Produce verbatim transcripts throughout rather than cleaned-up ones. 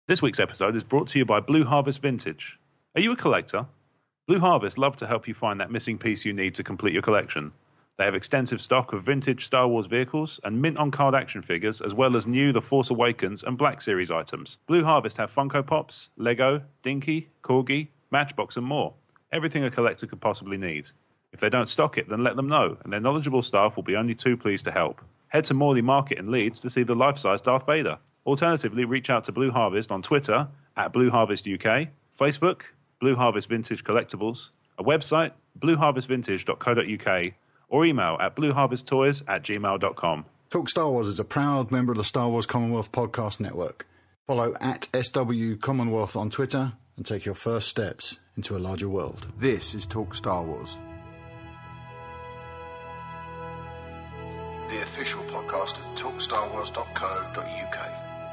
This week's episode is brought to you by Blue Harvest Vintage. Are you a collector? Blue Harvest love to help you find that missing piece you need to complete your collection. They have extensive stock of vintage Star Wars vehicles and mint-on-card action figures, as well as new The Force Awakens and Black Series items. Blue Harvest have Funko Pops, Lego, Dinky, Corgi, Matchbox and more. Everything a collector could possibly need. If they don't stock it, then let them know, and their knowledgeable staff will be only too pleased to help. Head to Morley Market in Leeds to see the life-size Darth Vader. Alternatively, reach out to Blue Harvest on Twitter at Blue Harvest U K, Facebook, Blue Harvest Vintage Collectibles, a website, blue harvest vintage dot co dot uk, or email at blueharvesttoys at gmail dot com. Talk Star Wars is a proud member of the Star Wars Commonwealth Podcast Network. Follow at S W Commonwealth on Twitter and take your first steps into a larger world. This is Talk Star Wars, the official podcast at talk star wars dot co dot uk.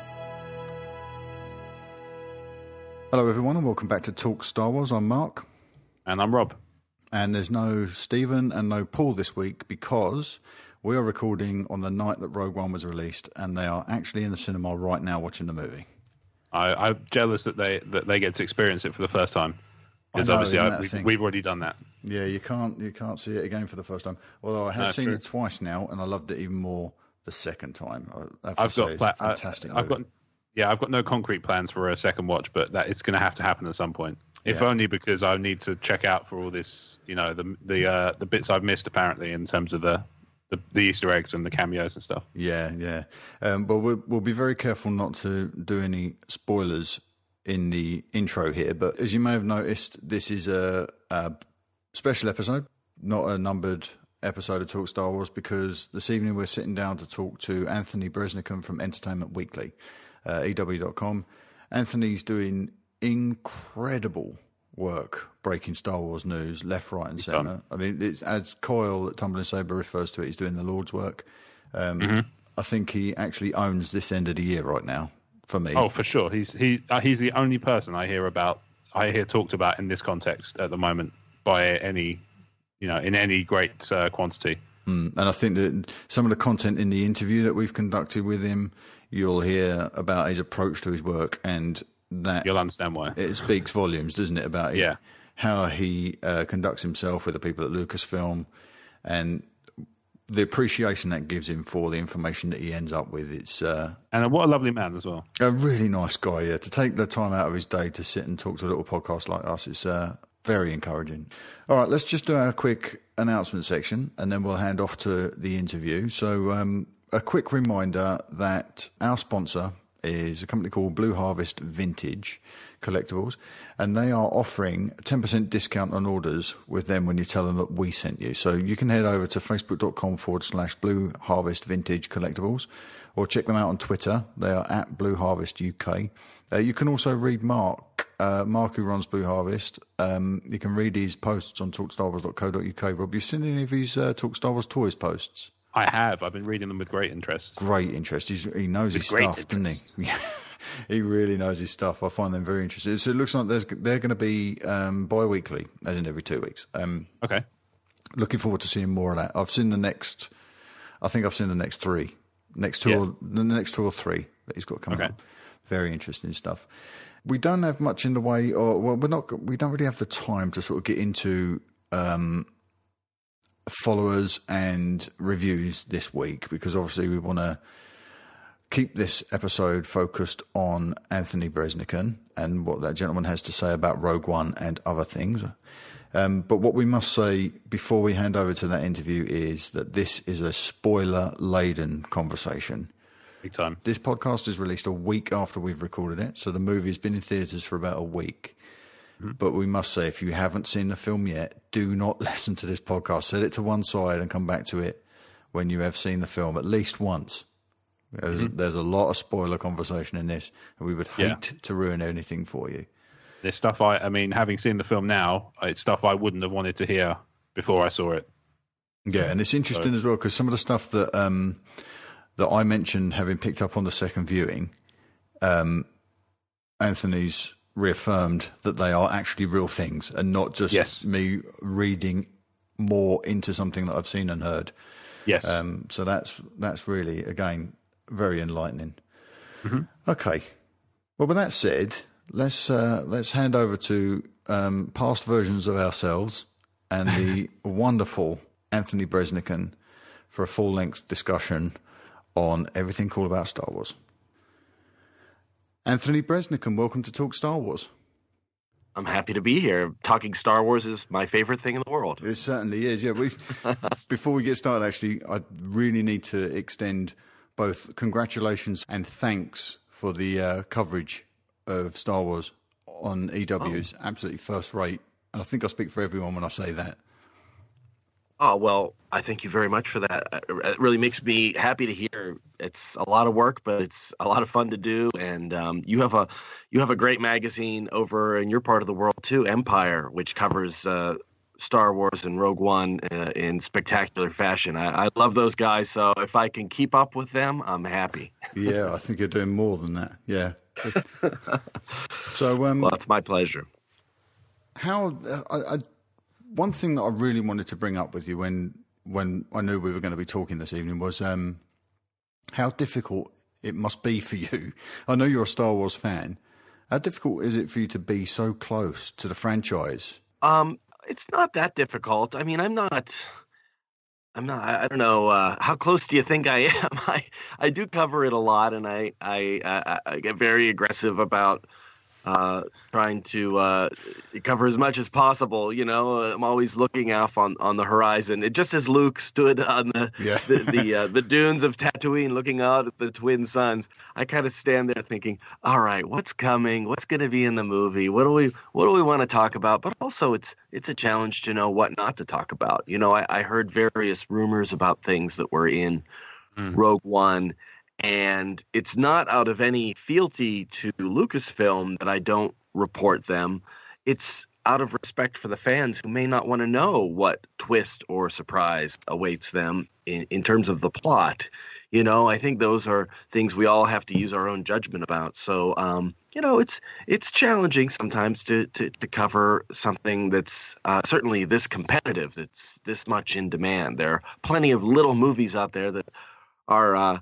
Hello everyone and welcome back to Talk Star Wars. I'm Mark. And I'm Rob. And there's no Stephen and no Paul this week because we are recording on the night that Rogue One was released and they are actually in the cinema right now watching the movie. I, I'm jealous that they that they get to experience it for the first time. Because know, obviously I, we've, we've already done that. Yeah, you can't you can't see it again for the first time. Although I have That's seen true. it twice now and I loved it even more the second time. I have to I've say, got it's pla- a fantastic I, I've movie. got yeah, I've got no concrete plans for a second watch, but that it's going to have to happen at some point. If Yeah. only because I need to check out for all this, you know, the the uh, the bits I've missed apparently in terms of the, the the Easter eggs and the cameos and stuff. Yeah, yeah. Um, but we'll, we'll be very careful not to do any spoilers in the intro here. But as you may have noticed, this is a, a special episode, not a numbered episode of Talk Star Wars, because this evening we're sitting down to talk to Anthony Bresnikan from Entertainment Weekly, uh, E W dot com. Anthony's doing incredible work breaking Star Wars news left, right, and He's centre. done. I mean, it's, as Coyle at Tumbling Saber refers to it, he's doing the Lord's work. Um, Mm-hmm. I think he actually owns this end of the year right now for me. Oh, for sure. He's he uh, he's the only person I hear about I hear talked about in this context at the moment by any you know in any great uh, quantity. Mm, and I think that some of the content in the interview that we've conducted with him, you'll hear about his approach to his work, and that You'll understand why. it speaks volumes, doesn't it, about Yeah. how he uh, conducts himself with the people at Lucasfilm and the appreciation that gives him for the information that he ends up with. It's uh, And what a lovely man as well. a really nice guy, yeah. To take the time out of his day to sit and talk to a little podcast like us, it's uh, very encouraging. All right, let's just do our quick announcement section and then we'll hand off to the interview. So um, a quick reminder that our sponsor is a company called Blue Harvest Vintage Collectibles, and they are offering a ten percent discount on orders with them when you tell them that we sent you. So you can head over to facebook.com forward slash Blue Harvest Vintage Collectibles, or check them out on Twitter. They are at Blue Harvest U K. Uh, you can also read Mark, uh, Mark who runs Blue Harvest. Um, you can read his posts on talk star wars dot co dot uk. Rob, you seen any of his uh, Talk Star Wars Toys posts? I have. I've been reading them with great interest. Great interest. He's, he knows With his great stuff, doesn't he? interest. Yeah, he really knows his stuff. I find them very interesting. So it looks like there's, they're going to be um, bi-weekly, as in every two weeks. Um, Okay. looking forward to seeing more of that. I've seen the next, I think I've seen the next three, next two, Yeah. or, the next two or three that he's got coming Okay. up. Very interesting stuff. We don't have much in the way, or well, we're not. We don't really have the time to sort of get into um, followers and reviews this week because obviously we want to keep this episode focused on Anthony Bresnikan and what that gentleman has to say about Rogue One and other things. Um, but what we must say before we hand over to that interview is that this is a spoiler-laden conversation. Big time. This podcast is released a week after we've recorded it, so the movie's been in theatres for about a week. Mm-hmm. But we must say, if you haven't seen the film yet, do not listen to this podcast. Set it to one side and come back to it when you have seen the film at least once. There's, mm-hmm. there's a lot of spoiler conversation in this, and we would hate Yeah. to ruin anything for you. There's stuff I, I mean, having seen the film now, it's stuff I wouldn't have wanted to hear before I saw it. Yeah, and it's interesting So- as well because some of the stuff that um, that I mentioned having picked up on the second viewing, um, Anthony's reaffirmed that they are actually real things and not just Yes. me reading more into something that I've seen and heard. Yes. Um, so that's that's really, again, very enlightening. Mm-hmm. Okay. Well, with that said, let's uh, let's hand over to um, past versions of ourselves and the wonderful Anthony Breznican for a full-length discussion on everything cool about Star Wars. Anthony Breznican, welcome to Talk Star Wars. I'm happy to be here. Talking Star Wars is my favorite thing in the world. It certainly is. Yeah. We, before we get started, actually, I really need to extend both congratulations and thanks for the uh, coverage of Star Wars on E W's. Oh. Absolutely first rate. And I think I speak for everyone when I say that. Oh, well, I thank you very much for that. It really makes me happy to hear. It's a lot of work, but it's a lot of fun to do. And um, you have a you have a great magazine over in your part of the world, too, Empire, which covers uh, Star Wars and Rogue One uh, in spectacular fashion. I, I love those guys, so if I can keep up with them, I'm happy. Yeah, I think you're doing more than that. Yeah. So, um, well, it's my pleasure. How uh, I, I, one thing that I really wanted to bring up with you when when I knew we were going to be talking this evening was um, how difficult it must be for you. I know you're a Star Wars fan. How difficult is it for you to be so close to the franchise? Um, it's not that difficult. I mean, I'm not. I'm not. I don't know. Uh, how close do you think I am? I I do cover it a lot, and I I I, I get very aggressive about uh, trying to uh, cover as much as possible. You know, I'm always looking off on, on the horizon. It, just as Luke stood on the yeah. the the, uh, the dunes of Tatooine, looking out at the twin suns, I kind of stand there thinking, "All right, what's coming? What's going to be in the movie? What do we what do we want to talk about?" But also, it's it's a challenge to know what not to talk about. You know, I, I heard various rumors about things that were in mm. Rogue One. And it's not out of any fealty to Lucasfilm that I don't report them. It's out of respect for the fans who may not want to know what twist or surprise awaits them in, in terms of the plot. You know, I think those are things we all have to use our own judgment about. So, um, you know, it's it's challenging sometimes to to, to cover something that's uh, certainly this competitive, that's this much in demand. There are plenty of little movies out there that are uh,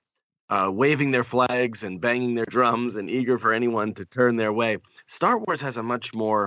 Uh, waving their flags and banging their drums and eager for anyone to turn their way. Star Wars has a much more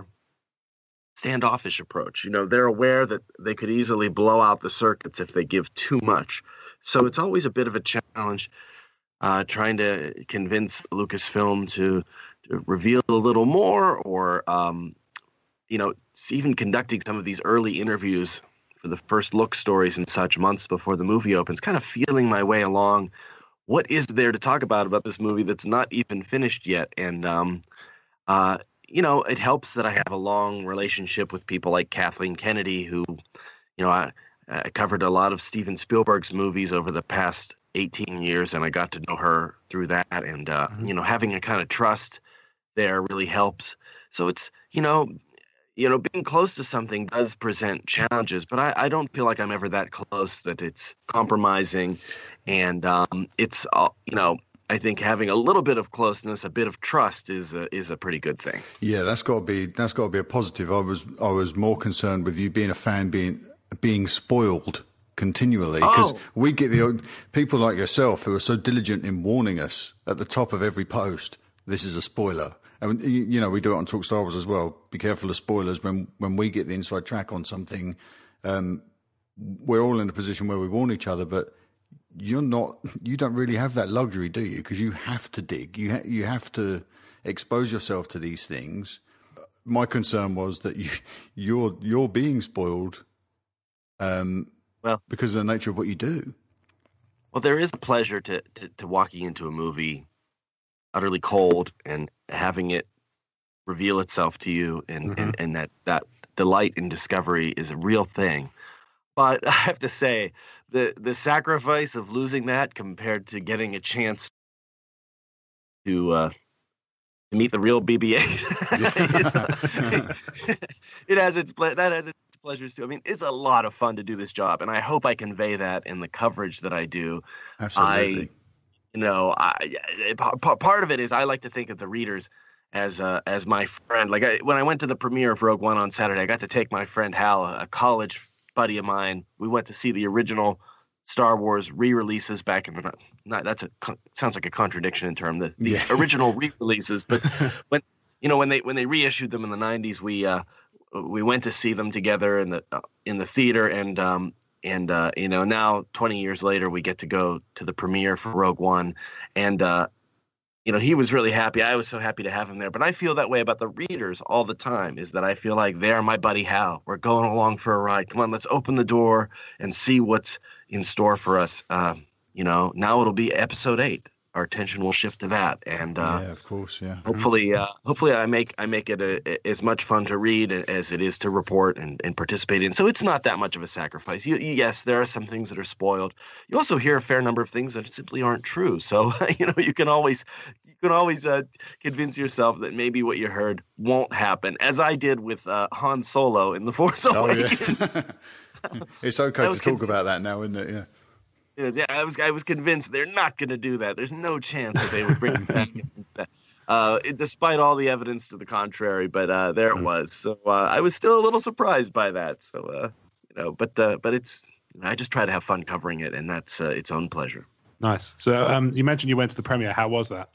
standoffish approach. You know, they're aware that they could easily blow out the circuits if they give too much. So it's always a bit of a challenge uh, trying to convince Lucasfilm to, to reveal a little more or, um, you know, even conducting some of these early interviews for the first look stories and such months before the movie opens, kind of feeling my way along. What is there to talk about about this movie that's not even finished yet? And, um, uh, you know, it helps that I have a long relationship with people like Kathleen Kennedy, who, you know, I, I covered a lot of Steven Spielberg's movies over the past eighteen years, and I got to know her through that. And, uh, mm-hmm. you know, having a kind of trust there really helps. So it's, you know, you know, being close to something does present challenges, but I, I don't feel like I'm ever that close that it's compromising. And um, it's, uh, you know, I think having a little bit of closeness, a bit of trust is a, is a pretty good thing. Yeah, that's got to be that's got to be a positive. I was I was more concerned with you being a fan being being spoiled continually because oh. we get the people like yourself who are so diligent in warning us at the top of every post. This is a spoiler. And, you know, we do it on Talk Star Wars as well. Be careful of spoilers. When when we get the inside track on something, um, we're all in a position where we warn each other, but you're not, you don't really have that luxury, do you? Because you have to dig. You, ha- you have to expose yourself to these things. My concern was that you, you're, you're being spoiled um, well, because of the nature of what you do. Well, there is a pleasure to, to, to walking into a movie utterly cold and having it reveal itself to you, and, mm-hmm. and, and that, that delight in discovery is a real thing. But I have to say, the the sacrifice of losing that compared to getting a chance to uh, to meet the real B B eight, uh, it has its ple- that has its pleasures too. I mean, it's a lot of fun to do this job, and I hope I convey that in the coverage that I do. Absolutely. I, You know, I, part of it is I like to think of the readers as uh, as my friend. Like I, when I went to the premiere of Rogue One on Saturday, I got to take my friend Hal, a college buddy of mine. We went to see the original Star Wars re-releases back in the not that's a sounds like a contradiction in term the these Yeah. original re-releases, but when you know when they when they reissued them in the nineties, we uh, we went to see them together in the uh, in the theater, and um, and uh, you know now twenty years later we get to go to the premiere for Rogue One, and uh, you know he was really happy. I was so happy to have him there, but I feel that way about the readers all the time. Is that I feel like they're my buddy Hal. We're going along for a ride. Come on, let's open the door and see what's in store for us. Uh, you know, now it'll be episode eight. Our attention will shift to that, and uh, yeah, of course, yeah. hopefully, uh, hopefully, I make I make it a, a, as much fun to read as it is to report and, and participate in. So it's not that much of a sacrifice. You, yes, there are some things that are spoiled. You also hear a fair number of things that simply aren't true. So you know, you can always you can always uh, convince yourself that maybe what you heard won't happen, as I did with uh, Han Solo in The Force Awakens. Oh, yeah. It's okay to talk cons- about that now, isn't it? Yeah. Yeah, I was I was convinced they're not going to do that. There's no chance that they would bring it back. uh, it, despite all the evidence to the contrary, but uh, there it was. So uh, I was still a little surprised by that. So uh, you know, but uh, but it's I just try to have fun covering it, and that's uh, its own pleasure. Nice. So um, you mentioned you went to the premiere. How was that?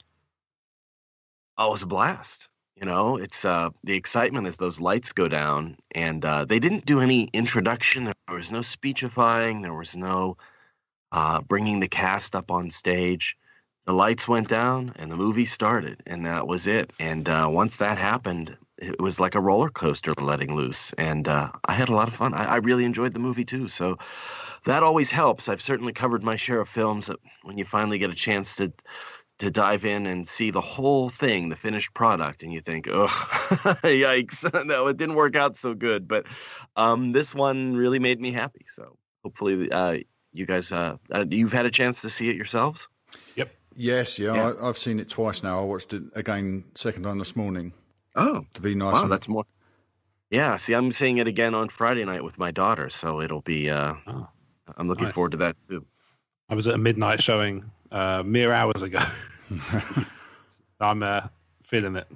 Oh, it was a blast. You know, it's uh, the excitement as those lights go down, and uh, they didn't do any introduction. There was no speechifying. There was no Uh, bringing the cast up on stage. The lights went down and the movie started, and that was it. And uh, once that happened, it was like a roller coaster letting loose. And uh, I had a lot of fun. I, I really enjoyed the movie too. So that always helps. I've certainly covered my share of films that when you finally get a chance to to dive in and see the whole thing, the finished product, and you think, oh, yikes, no, it didn't work out so good. But um, this one really made me happy. So hopefully uh, you guys, uh, uh, you've had a chance to see it yourselves? Yep. Yes, yeah, Yeah. I, I've seen it twice now. I watched it again second time this morning Oh, to be nice. wow, and, that's more. Yeah, see, I'm seeing it again on Friday night with my daughter, so it'll be. Uh, Oh, I'm looking nice. forward to that too. I was at a midnight showing uh, mere hours ago. I'm uh, feeling it.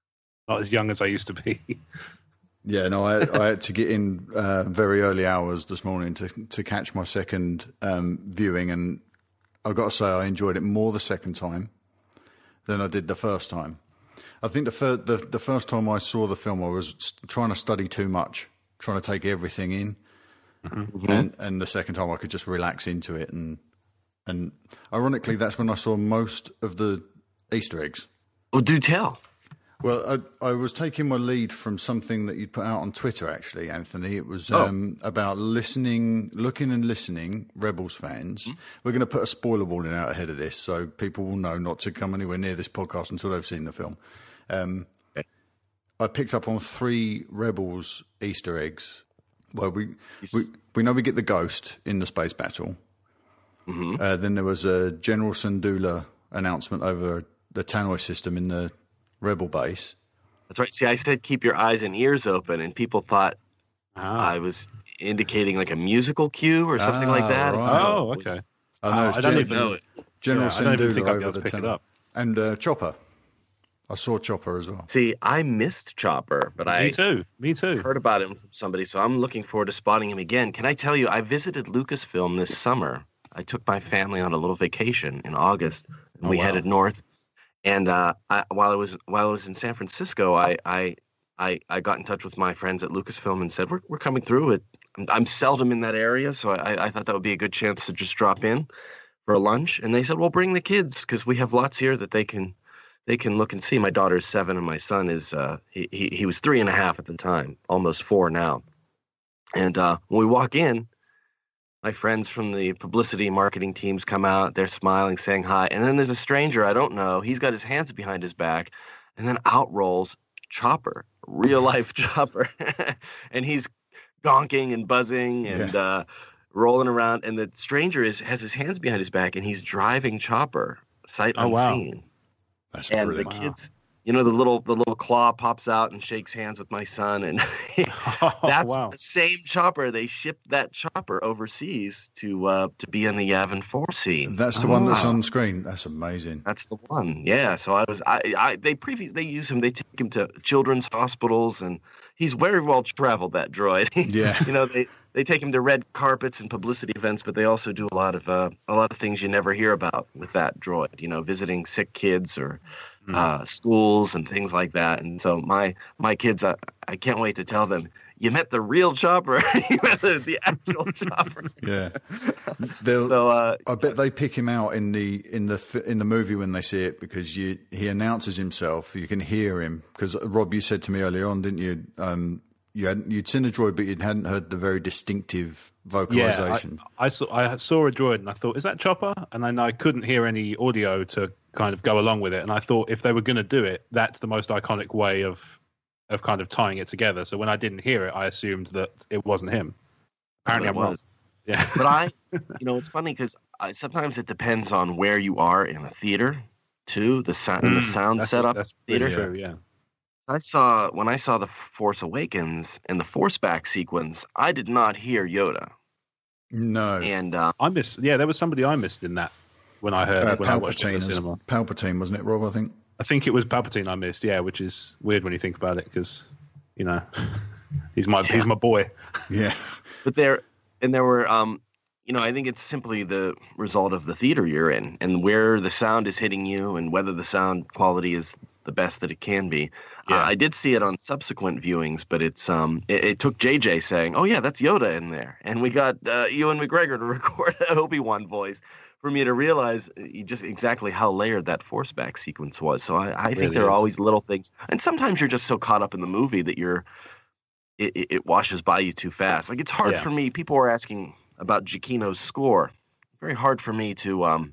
Not as young as I used to be. yeah, no, I, I had to get in uh, very early hours this morning to to catch my second um, viewing, and I've got to say I enjoyed it more the second time than I did the first time. I think the, fir- the the first time I saw the film, I was trying to study too much, trying to take everything in, Mm-hmm. and and the second time I could just relax into it, and and ironically, that's when I saw most of the Easter eggs. Oh, do tell. Well, I, I was taking my lead from something that you'd put out on Twitter, actually, Anthony. It was Oh. um, about listening, looking and listening, Rebels fans. Mm-hmm. We're going to put a spoiler warning out ahead of this, so people will know not to come anywhere near this podcast until they've seen the film. Um, Okay. I picked up on three Rebels Easter eggs. Well, we we, we know we get the ghost in the space battle. Mm-hmm. Uh, then there was a General Syndulla announcement over the Tannoy system in the Rebel base. That's right. See, I said keep your eyes and ears open, and people thought Ah. I was indicating like a musical cue or something like Ah, that. right. Oh, It was- okay. I know Oh, it's I don't Gen- even know it. General yeah, I don't even Syndulla think I'd be over able to the pick it Tannoy. up. And uh, Chopper. I saw Chopper as well. See, I missed Chopper, but Me I too. Me too. heard about him from somebody, so I'm looking forward to spotting him again. Can I tell you, I visited Lucasfilm this summer. I took my family on a little vacation in August, and Oh, we wow. headed north. And uh, I, while I was while I was in San Francisco, I, I I I got in touch with my friends at Lucasfilm and said, "We're we're coming through it. I'm seldom in that area, so I, I thought that would be a good chance to just drop in for a lunch." And they said, "Well, bring the kids because we have lots here that they can." They can look and see. My daughter's seven, and my son is uh, he, he he was three and a half at the time, almost four now. And uh, when we walk in, my friends from the publicity and marketing teams come out. They're smiling, saying hi. And then there's a stranger I don't know. He's got his hands behind his back, and then out rolls Chopper, real life Chopper, and he's gonking and buzzing and Yeah. uh, rolling around. And the stranger is has his hands behind his back, and he's driving Chopper sight Oh, wow. unseen. That's And brilliant. the Wow. kids, you know, the little the little claw pops out and shakes hands with my son, and Oh, that's wow. the same Chopper. They shipped that Chopper overseas to uh, to be in the Yavin four scene. That's the one that's Oh. on screen. That's amazing. That's the one. Yeah. So I was I, I they previous they use him. They take him to children's hospitals, and he's very well traveled. That droid. Yeah. you know they they take him to red carpets and publicity events, but they also do a lot of uh, a lot of things you never hear about with that droid. You know, visiting sick kids or Mm. uh, schools and things like that. And so my my kids, I, I can't wait to tell them, you met the real Chopper. You met the, the actual Chopper. Yeah. They'll, So uh, I bet they pick him out in the in the fi- in the movie when they see it, because you, he announces himself. You can hear him, because Rob, you said to me earlier on, didn't you? Um, you hadn't you'd seen a droid, but you hadn't heard the very distinctive vocalization. Yeah, I, I saw I saw a droid and I thought, is that Chopper? And then I couldn't hear any audio to kind of go along with it. And I thought, if they were going to do it, that's the most iconic way of of kind of tying it together. So when I didn't hear it, I assumed that it wasn't him. Apparently, it I'm wrong. was. Yeah, But I, you know, it's funny because sometimes it depends on where you are in a theater, too. The sound, and the sound that's, setup. That's theater. pretty true. Yeah. I saw when I saw the Force Awakens and the Force back sequence, I did not hear Yoda. No. And uh, I missed. Yeah, there was somebody I missed in that when I heard Uh, when I watched it in the Palpatine, cinema. Palpatine, wasn't it, Rob? I think. I think it was Palpatine I missed. Yeah, which is weird when you think about it, because you know he's my he's my boy. Yeah. but there, and there were, um, you know, I think it's simply the result of the theater you're in and where the sound is hitting you and whether the sound quality is the best that it can be. Yeah. Uh, I did see it on subsequent viewings, but it's um, it, it took J J saying, "Oh yeah, that's Yoda in there," and we got uh, Ewan McGregor to record an Obi-Wan voice for me to realize uh, just exactly how layered that Force back sequence was. So I, I think really there are is. always little things, and sometimes you're just so caught up in the movie that you're it, it it washes by you too fast. Like it's hard Yeah. for me. People were asking about Giacchino's score. Very hard for me to um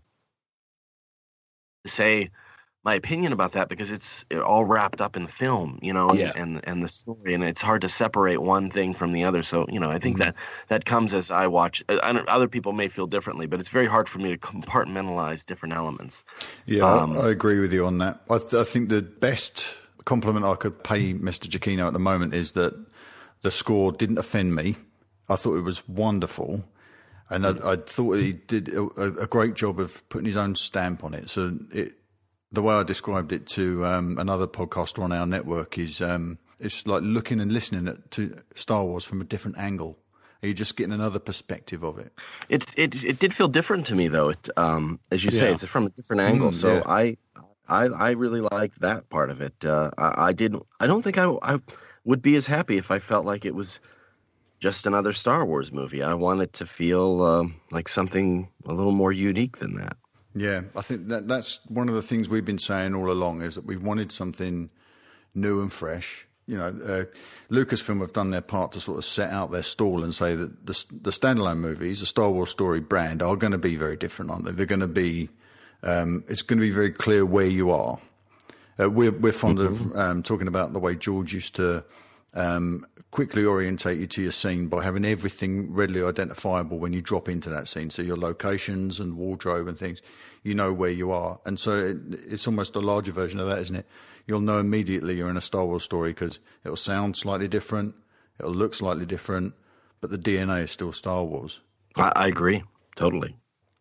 to say my opinion about that because it's all wrapped up in the film, you know, and, Yeah. and and the story, and it's hard to separate one thing from the other. So, you know, I think Mhm. that that comes as I watch. I don't, other people may feel differently, but it's very hard for me to compartmentalize different elements. Yeah, Um, I, I agree with you on that. I, th- I think the best compliment I could pay Mister Giacchino at the moment is that the score didn't offend me. I thought it was wonderful. And I, I thought he did a, a great job of putting his own stamp on it. So it, the way I described it to um, another podcaster on our network is um, it's like looking and listening at, to Star Wars from a different angle. You're just getting another perspective of it. It it it did feel different to me though. It um as you say, Yeah. it's from a different angle. Mm, so yeah. I, I I really liked that part of it. Uh, I, I didn't. I don't think I I would be as happy if I felt like it was just another Star Wars movie. I want it to feel um, like something a little more unique than that. Yeah, I think that that's one of the things we've been saying all along is that we've wanted something new and fresh. You know, uh, Lucasfilm have done their part to sort of set out their stall and say that the, the standalone movies, the Star Wars story brand, are going to be very different, aren't they? They're going to be, um, it's going to be very clear where you are. Uh, we're we're fond of um, talking about the way George used to um, quickly orientate you to your scene by having everything readily identifiable when you drop into that scene. So your locations and wardrobe and things, you know where you are. And so it, it's almost a larger version of that, isn't it? You'll know immediately you're in a Star Wars story because it'll sound slightly different, it'll look slightly different, but the D N A is still Star Wars. I, I agree totally.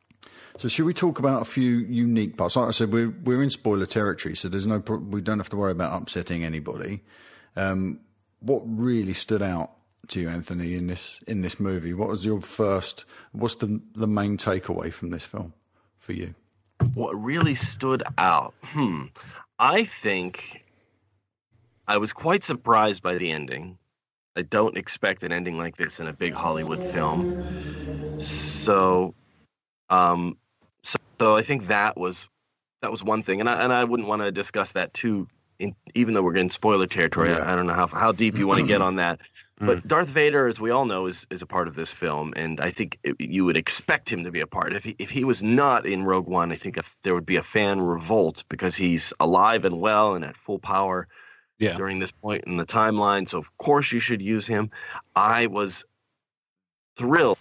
So should we talk about a few unique parts? Like I said, we're we're in spoiler territory, so there's no pro- we don't have to worry about upsetting anybody. Um, what really stood out to you, Anthony, in this in this movie? What was your first? What's the the main takeaway from this film for you? What really stood out? Hmm. I think I was quite surprised by the ending. I don't expect an ending like this in a big Hollywood film. So, um, so, so I think that was that was one thing, and I and I wouldn't want to discuss that too. In, even though we're in spoiler territory, Yeah. I, I don't know how how deep you want to get on that. But Darth Vader, as we all know, is is a part of this film, and I think it, you would expect him to be a part. If he if he was not in Rogue One, I think if there would be a fan revolt because he's alive and well and at full power Yeah. during this point in the timeline. So of course you should use him. I was thrilled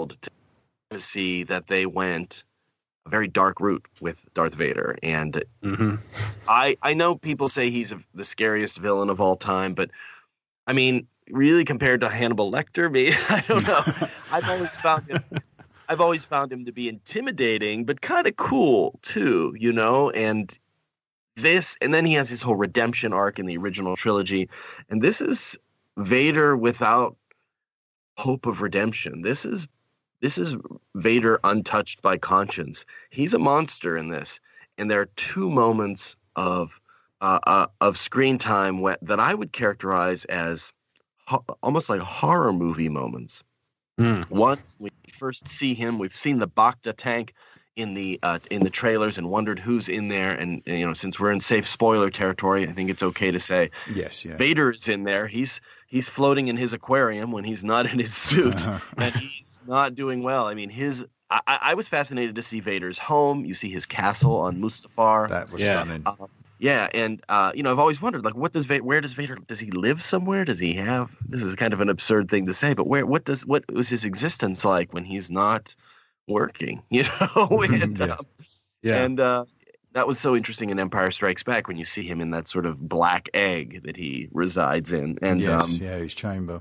to see that they went a very dark route with Darth Vader, and Mm-hmm. I I know people say he's a, the scariest villain of all time, but I mean, really compared to Hannibal Lecter, me, I don't know. I've always found him. I've always found him to be intimidating, but kind of cool too, you know. And this, and then he has his whole redemption arc in the original trilogy, and this is Vader without hope of redemption. This is this is Vader untouched by conscience. He's a monster in this, and there are two moments of uh, uh, of screen time wh- that I would characterize as ho- almost like horror movie moments. Mm. One, we first see him. We've seen the Bacta tank in the uh, in the trailers and wondered who's in there. And, and you know, since we're in safe spoiler territory, I think it's okay to say yes, yeah. Vader is in there. He's he's floating in his aquarium when he's not in his suit, and he's not doing well. I mean, his I, I was fascinated to see Vader's home. You see his castle on Mustafar. That was Yeah. stunning. Uh, yeah, and uh, you know, I've always wondered, like, what does Vader? Where does Vader? Does he live somewhere? Does he have? This is kind of an absurd thing to say, but where? What does? What was his existence like when he's not working? You know, and, Yeah. um, Yeah. and uh, that was so interesting in Empire Strikes Back when you see him in that sort of black egg that he resides in, and yes, um, yeah, his chamber.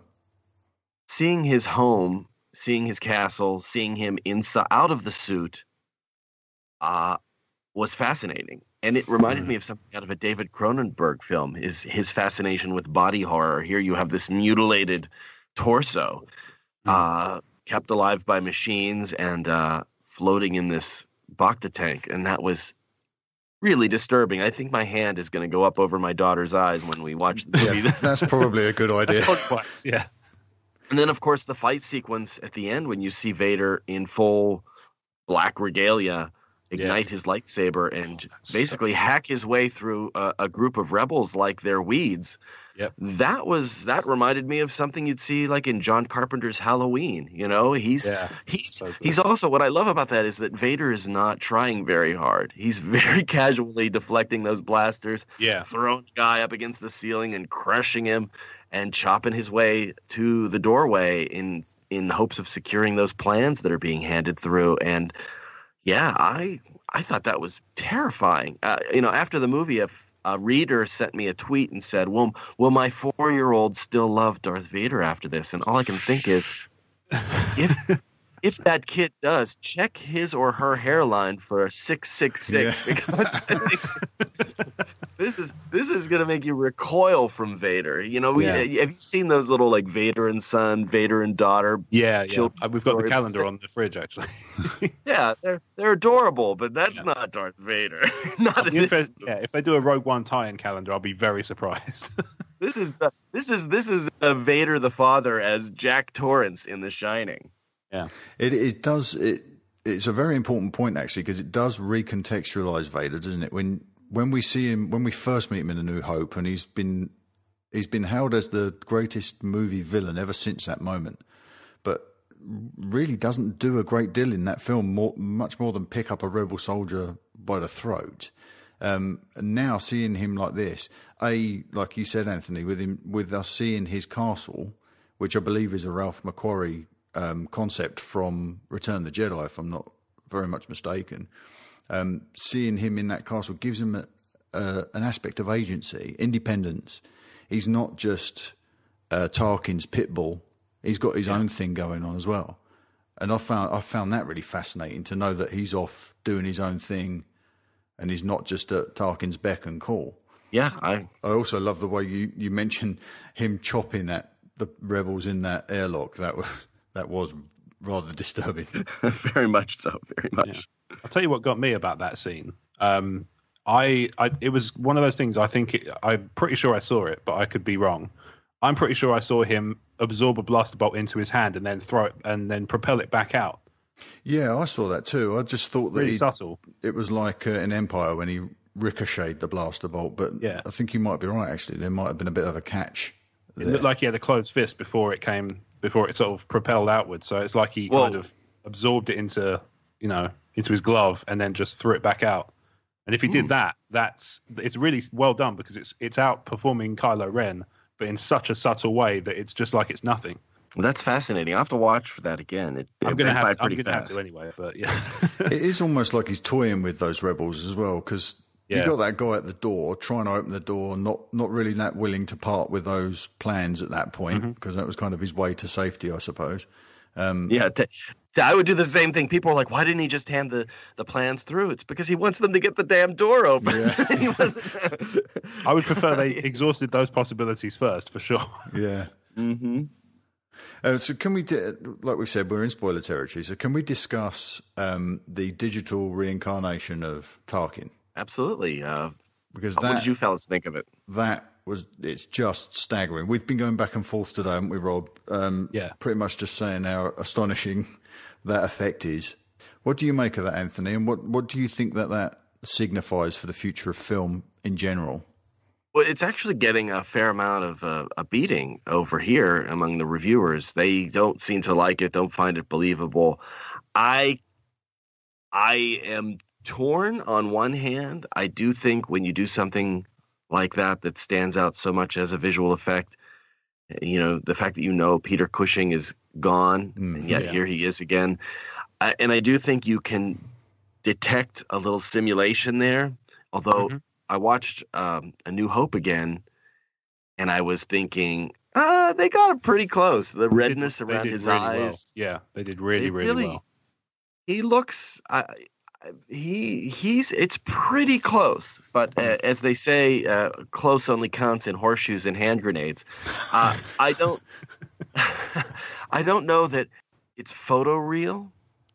seeing his home, seeing his castle, seeing him inside out of the suit, uh, was fascinating. And it reminded Mm. me of something out of a David Cronenberg film, his his fascination with body horror. Here you have this mutilated torso, Mm. uh, kept alive by machines and uh, floating in this Bacta tank. And that was really disturbing. I think my hand is going to go up over my daughter's eyes when we watch the movie. Yeah, that's probably a good idea. That's complex, yeah. And then, of course, the fight sequence at the end when you see Vader in full black regalia ignite his lightsaber and basically hack his way through a, a group of rebels like they're weeds. Yep. That was that reminded me of something you'd see like in John Carpenter's Halloween. You know, he's Yeah. he's So good. he's also what I love about that is that Vader is not trying very hard. He's very casually deflecting those blasters, Yeah. throwing the guy up against the ceiling and crushing him and chopping his way to the doorway in in hopes of securing those plans that are being handed through. And yeah, I I thought that was terrifying. Uh, you know, after the movie, a, a reader sent me a tweet and said, "Will will my four-year-old still love Darth Vader after this?" And all I can think is, if if that kid does, check his or her hairline for a six six six Yeah. because I think this is this is gonna make you recoil from Vader. You know, we, Yeah. have you seen those little like Vader and son, Vader and daughter? Yeah, yeah. Children's Uh, We've got the stories. calendar on the fridge, actually. Yeah, they're they're adorable, but that's Yeah. not Darth Vader. Not in If this. they, yeah, if they do a Rogue One tie-in calendar, I'll be very surprised. This is uh, this is this is uh, Vader the father as Jack Torrance in The Shining. It, it does. It, it's a very important point actually because it does recontextualize Vader, doesn't it? When when we see him, when we first meet him in A New Hope, and he's been he's been hailed as the greatest movie villain ever since that moment, but really doesn't do a great deal in that film, more, much more than pick up a rebel soldier by the throat. Um, and now seeing him like this, a like you said, Anthony, with him with us seeing his castle, which I believe is a Ralph McQuarrie um, concept from Return of the Jedi, if I'm not very much mistaken. Um, seeing him in that castle gives him a, a, an aspect of agency, independence. He's not just uh, Tarkin's pit bull. He's got his yeah. own thing going on as well. And I found I found that really fascinating to know that he's off doing his own thing, and he's not just at Tarkin's beck and call. Yeah, I. I also love the way you, you mentioned him chopping at the rebels in that airlock. That was that was rather disturbing. Very much so. Very much. Yeah. I'll tell you what got me about that scene. Um, I, I it was one of those things. I think it, I'm pretty sure I saw it, but I could be wrong. I'm pretty sure I saw him absorb a blaster bolt into his hand and then throw it and then propel it back out. Yeah, I saw that too. I just thought that Really he, subtle. It was like uh, in Empire when he ricocheted the blaster bolt, but Yeah. I think you might be right. Actually, there might have been a bit of a catch. It there. looked like he had a closed fist before it came, before it sort of propelled outwards. So it's like he Whoa. kind of absorbed it into, you know, into his glove and then just threw it back out. And if he did that, that's it's really well done because it's it's outperforming Kylo Ren, but in such a subtle way that it's just like it's nothing. Well, that's fascinating. I will have to watch for that again. It, I'm it gonna went have by to, I'm pretty gonna have fast. to anyway, but yeah. It is almost like he's toying with those rebels as well, because Yeah. you got that guy at the door trying to open the door, not not really that willing to part with those plans at that point, because that was kind of his way to safety, I suppose. Um, Yeah, t- t- I would do the same thing. People are like, "Why didn't he just hand the, the plans through?" It's because he wants them to get the damn door open. Yeah. He wasn't. I would prefer they exhausted those possibilities first, for sure. yeah. Mm-hmm. Uh, so can we, di- like we said, we're in spoiler territory. So can we discuss um, the digital reincarnation of Tarkin? Absolutely. Uh, Because what that, did you fellas think of it? That was, it's just staggering. We've been going back and forth today, haven't we, Rob? Um, Yeah. Pretty much just saying how astonishing that effect is. What do you make of that, Anthony? And what, what do you think that that signifies for the future of film in general? Well, it's actually getting a fair amount of uh, a beating over here among the reviewers. They don't seem to like it, don't find it believable. I, I am torn on one hand. I do think when you do something like that that stands out so much as a visual effect, you know, the fact that you know Peter Cushing is gone, mm, and yet yeah. here he is again. I, and I do think you can detect a little simulation there, although mm-hmm. I watched um, A New Hope again, and I was thinking, uh, they got it pretty close. The they redness did, around his really eyes. Well. Yeah, they did really, really, really well. He looks, uh, he he's. It's pretty close, but uh, as they say, uh, close only counts in horseshoes and hand grenades. Uh, I don't, I don't know that it's photoreal,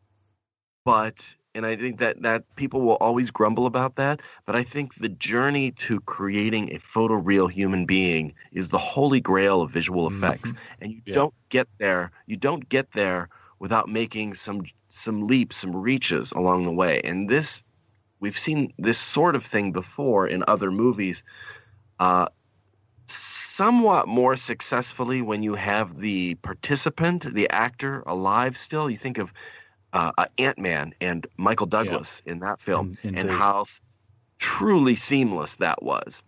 but. And I think that, that people will always grumble about that. But I think the journey to creating a photoreal human being is the holy grail of visual effects. Mm-hmm. And you yeah. don't get there. You don't get there without making some some leaps, some reaches along the way. And this, we've seen this sort of thing before in other movies, uh, somewhat more successfully when you have the participant, the actor, alive still. You think of Uh, uh, Ant-Man and Michael Douglas yeah. in that film, in, and how truly seamless that was.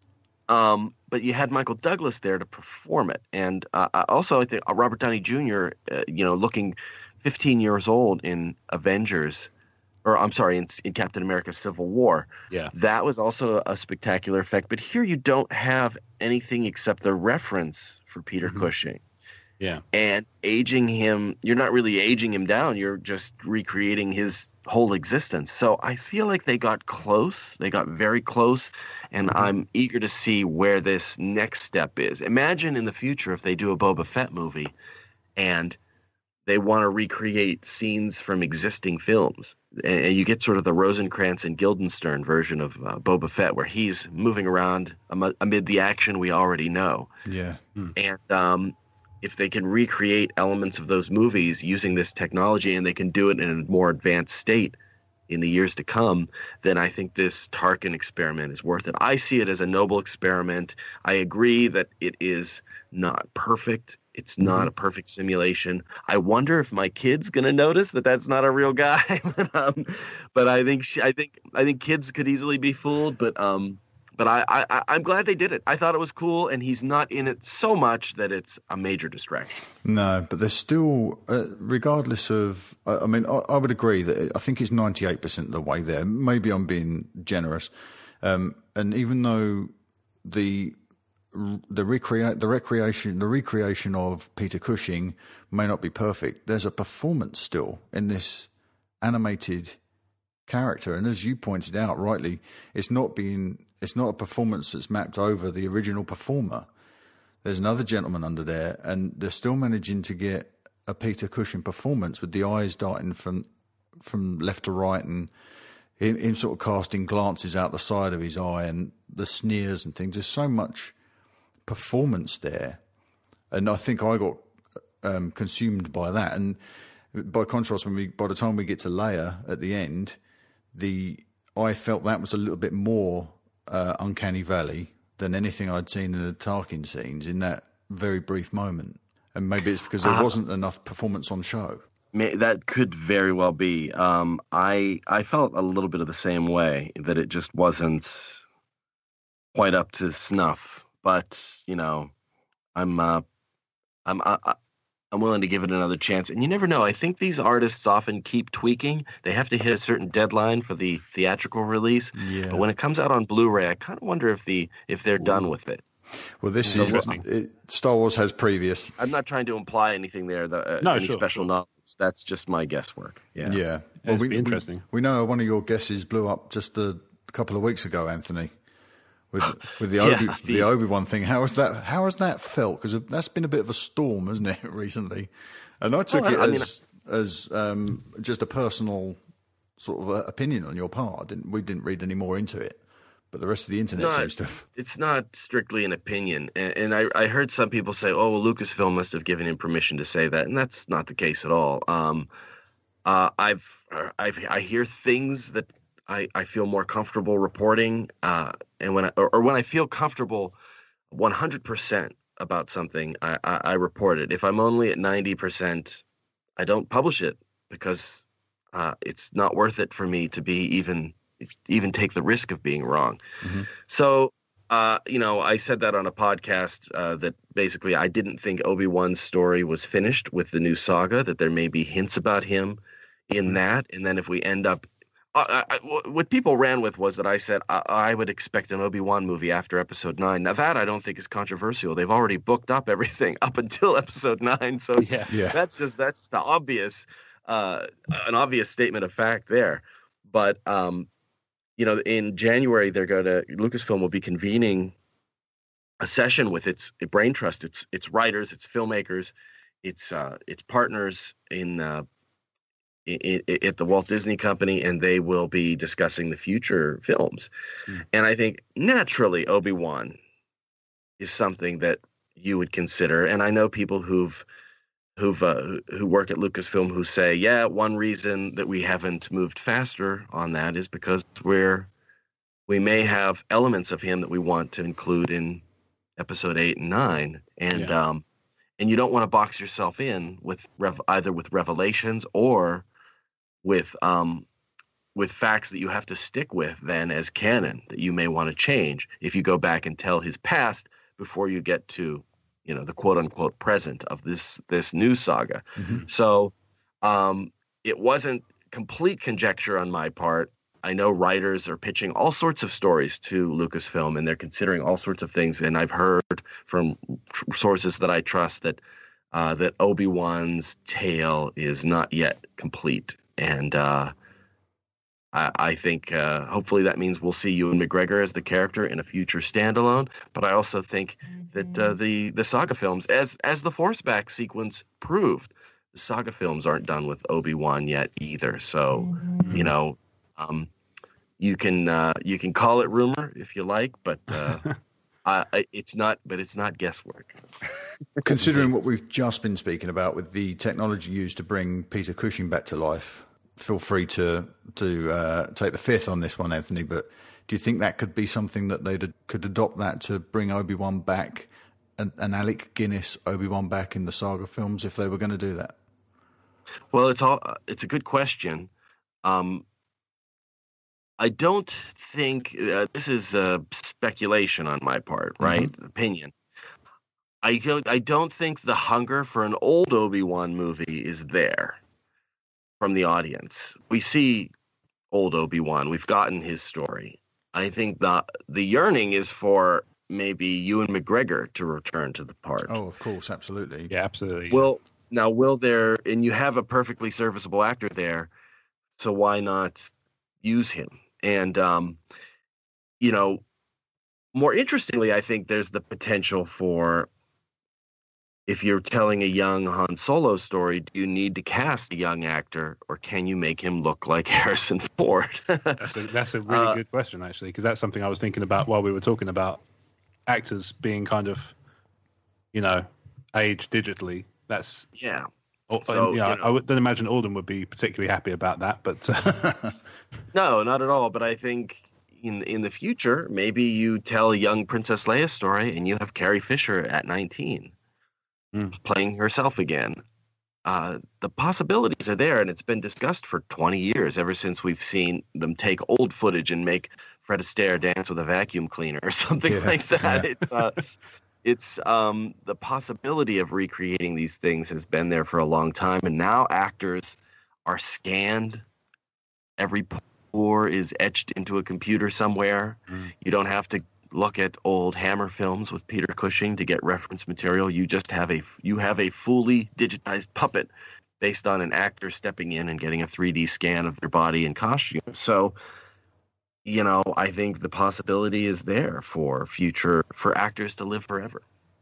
Um, but you had Michael Douglas there to perform it, and uh, also I think uh, Robert Downey Junior Uh, you know, looking fifteen years old in Avengers, or I'm sorry, in, in Captain America: Civil War. Yeah, that was also a spectacular effect. But here you don't have anything except the reference for Peter mm-hmm. Cushing. Yeah. And aging him, you're not really aging him down. You're just recreating his whole existence. So I feel like they got close. They got very close. And mm-hmm. I'm eager to see where this next step is. Imagine in the future if they do a Boba Fett movie and they want to recreate scenes from existing films. And you get sort of the Rosencrantz and Guildenstern version of uh, Boba Fett, where he's moving around am- amid the action we already know. Yeah. Mm. And, um, if they can recreate elements of those movies using this technology and they can do it in a more advanced state in the years to come, then I think this Tarkin experiment is worth it. I see it as a noble experiment. I agree that it is not perfect. It's not mm-hmm. a perfect simulation. I wonder if my kid's going to notice that that's not a real guy. um, but I think she, I think I think kids could easily be fooled. But um, But I, I, I'm glad they did it. I thought it was cool, and he's not in it so much that it's a major distraction. No, but there's still, uh, regardless of, I, I mean, I, I would agree that I think it's ninety-eight percent of the way there. Maybe I'm being generous. Um, and even though the the recreate the recreation the recreation of Peter Cushing may not be perfect, there's a performance still in this animated character. And as you pointed out rightly, it's not being It's not a performance that's mapped over the original performer. There's another gentleman under there, and they're still managing to get a Peter Cushing performance with the eyes darting from from left to right, and him, him sort of casting glances out the side of his eye, and the sneers and things. There's so much performance there, and I think I got um, consumed by that. And by contrast, when we by the time we get to Leia at the end, the I felt that was a little bit more Uh, uncanny valley than anything I'd seen in the Tarkin scenes in that very brief moment. And maybe it's because there uh, wasn't enough performance on show. May, that could very well be. Um, I I felt a little bit of the same way, that it just wasn't quite up to snuff. But, you know, I'm uh, I'm I, I'm willing to give it another chance. And you never know. I think these artists often keep tweaking. They have to hit a certain deadline for the theatrical release. Yeah. But when it comes out on Blu-ray, I kind of wonder if the if they're Ooh. done with it. Well, this so, is it, Star Wars has previous. I'm not trying to imply anything there, that, uh, no, any sure, special sure. knowledge. That's just my guesswork. Yeah. Yeah. Well, we, interesting. We, we know one of your guesses blew up just a couple of weeks ago, Anthony. with with the Yeah, Obi the- the Obi-Wan thing. How has that how has that felt? Because that's been a bit of a storm, hasn't it, recently? And I took Well, it I as mean- as um, just a personal sort of uh, opinion on your part. I didn't we didn't read any more into it, but the rest of the internet No, seems to have. It's not strictly an opinion, and, and I, I heard some people say, "Oh, well, Lucasfilm must have given him permission to say that," and that's not the case at all. Um, uh, I've, I've, I hear things that I, I feel more comfortable reporting, uh, and when I, or, or when I feel comfortable, one hundred percent about something, I, I, I report it. If I'm only at ninety percent, I don't publish it because uh, it's not worth it for me to be even. even take the risk of being wrong. Mm-hmm. So, uh, you know, I said that on a podcast uh, that basically I didn't think Obi-Wan's story was finished with the new saga, that there may be hints about him in that. And then if we end up, uh, I, what people ran with was that I said I, I would expect an Obi-Wan movie after episode nine. Now that I don't think is controversial. They've already booked up everything up until episode nine. So Yeah. Yeah. that's just, that's just the obvious, uh, an obvious statement of fact there. But, um, you know, in January, they're going to Lucasfilm will be convening a session with its brain trust, its its writers, its filmmakers, its uh, its partners in, uh, in, in at the Walt Disney Company, and they will be discussing the future films. Mm. And I think naturally Obi-Wan is something that you would consider. And I know people who've who've uh, who work at Lucasfilm who say, yeah, one reason that we haven't moved faster on that is because we're we may have elements of him that we want to include in episode eight and nine, and Yeah. um and you don't want to box yourself in with rev- either with revelations or with um with facts that you have to stick with then as canon that you may want to change if you go back and tell his past before you get to, you know, the quote unquote present of this this new saga. Mm-hmm. So um, it wasn't complete conjecture on my part. I know writers are pitching all sorts of stories to Lucasfilm, and they're considering all sorts of things. And I've heard from tr- sources that I trust that uh, that Obi-Wan's tale is not yet complete. And uh, I, I think uh, hopefully that means we'll see Ewan McGregor as the character in a future standalone. But I also think that uh, the the saga films, as as the Force Back sequence proved, the saga films aren't done with Obi-Wan yet either. So, you know, um, you can uh, you can call it rumor if you like, but uh, I, I, it's not. But it's not guesswork. Considering what we've just been speaking about with the technology used to bring Peter Cushing back to life, feel free to to uh, take the fifth on this one, Anthony. But do you think that could be something that they could adopt that to bring Obi-Wan back, and, and Alec Guinness Obi-Wan back in the saga films if they were going to do that? Well, it's all. It's a good question. Um, I don't think uh, this is uh, speculation on my part, right? Mm-hmm. Opinion. I don't. I don't think the hunger for an old Obi-Wan movie is there from the audience. We see old Obi-Wan. We've gotten his story. I think the the yearning is for maybe Ewan McGregor to return to the part. Oh, of course, absolutely. Yeah, absolutely. Well, now will there, and you have a perfectly serviceable actor there, so why not use him? And um, you know, more interestingly, I think there's the potential for, if you're telling a young Han Solo story, do you need to cast a young actor, or can you make him look like Harrison Ford? That's a, that's a really Uh, good question, actually, because that's something I was thinking about while we were talking about actors being kind of, you know, aged digitally. That's yeah. oh, So, yeah. you know. I would- don't imagine Alden would be particularly happy about that, but uh, No, not at all. But I think in in the future, maybe you tell a young Princess Leia story, and you have Carrie Fisher at nineteen Mm. playing herself again. Uh, the possibilities are there, and it's been discussed for twenty years, ever since we've seen them take old footage and make Fred Astaire dance with a vacuum cleaner or something Yeah, like that. yeah. It's uh, it's um, the possibility of recreating these things has been there for a long time, and now actors are scanned. Every pore is etched into a computer somewhere. Mm. You don't have to look at old Hammer films with Peter Cushing to get reference material. You just have a you have a fully digitized puppet based on an actor stepping in and getting a three D scan of their body and costume. So, you know, I think the possibility is there for future for actors to live forever.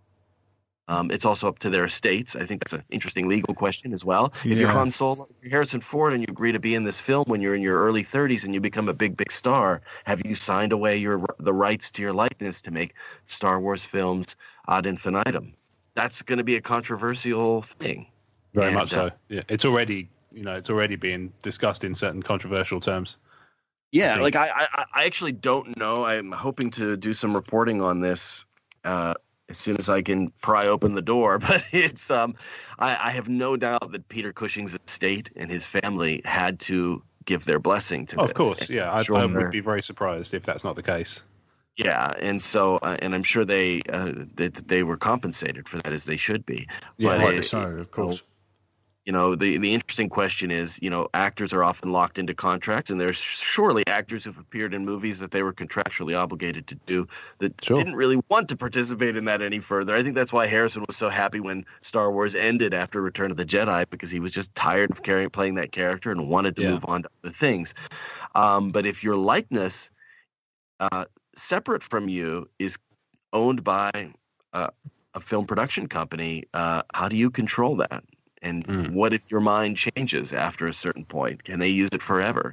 Um, it's also up to their estates. I think that's an interesting legal question as well. Yeah. If you're Han Solo, if you're Harrison Ford, and you agree to be in this film when you're in your early thirties and you become a big, big star, have you signed away your the rights to your likeness to make Star Wars films ad infinitum? That's going to be a controversial thing. Very And, much so. uh, Yeah, it's already you know it's already being discussed in certain controversial terms. Yeah, think. like I, I, I actually don't know. I'm hoping to do some reporting on this uh, as soon as I can pry open the door. But it's, um, I, I have no doubt that Peter Cushing's estate and his family had to give their blessing to Oh, this. of course, And yeah. I'm I, sure I they're- would be very surprised if that's not the case. Yeah, and so, uh, and I'm sure they uh, that they were compensated for that, as they should be. Yeah, But Rightly it- so, of course. You know, the, the interesting question is, you know, actors are often locked into contracts, and there's surely actors who've appeared in movies that they were contractually obligated to do that Sure. didn't really want to participate in that any further. I think that's why Harrison was so happy when Star Wars ended after Return of the Jedi, because he was just tired of carrying, playing that character and wanted to Yeah. move on to other things. Um, but if your likeness, uh, separate from you, is owned by uh, a film production company, uh, how do you control that? And Mm. what if your mind changes after a certain point? Can they use it forever,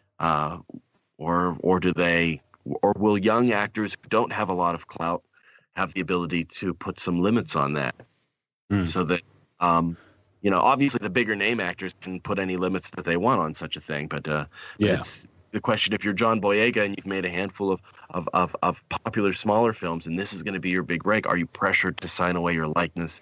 uh, or or do they, or will young actors who don't have a lot of clout have the ability to put some limits on that, Mm. so that, um, you know, obviously the bigger name actors can put any limits that they want on such a thing, but uh, but Yeah. it's the question: if you're John Boyega and you've made a handful of of of, of popular smaller films, and this is going to be your big break, are you pressured to sign away your likeness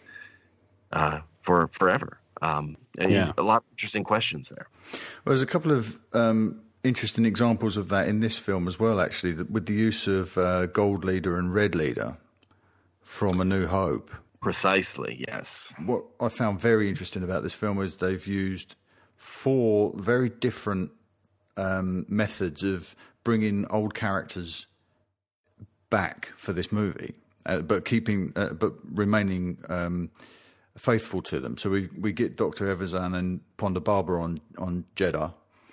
uh, for forever? Um, and Yeah. a lot of interesting questions there. Well, there's a couple of um, interesting examples of that in this film as well, actually, that with the use of uh, Gold Leader and Red Leader from A New Hope. Precisely, yes. What I found very interesting about this film is they've used four very different um, methods of bringing old characters back for this movie, uh, but keeping, uh, but remaining um, faithful to them. So we we get Doctor Evazan and Ponda Barbara on on Jeddah,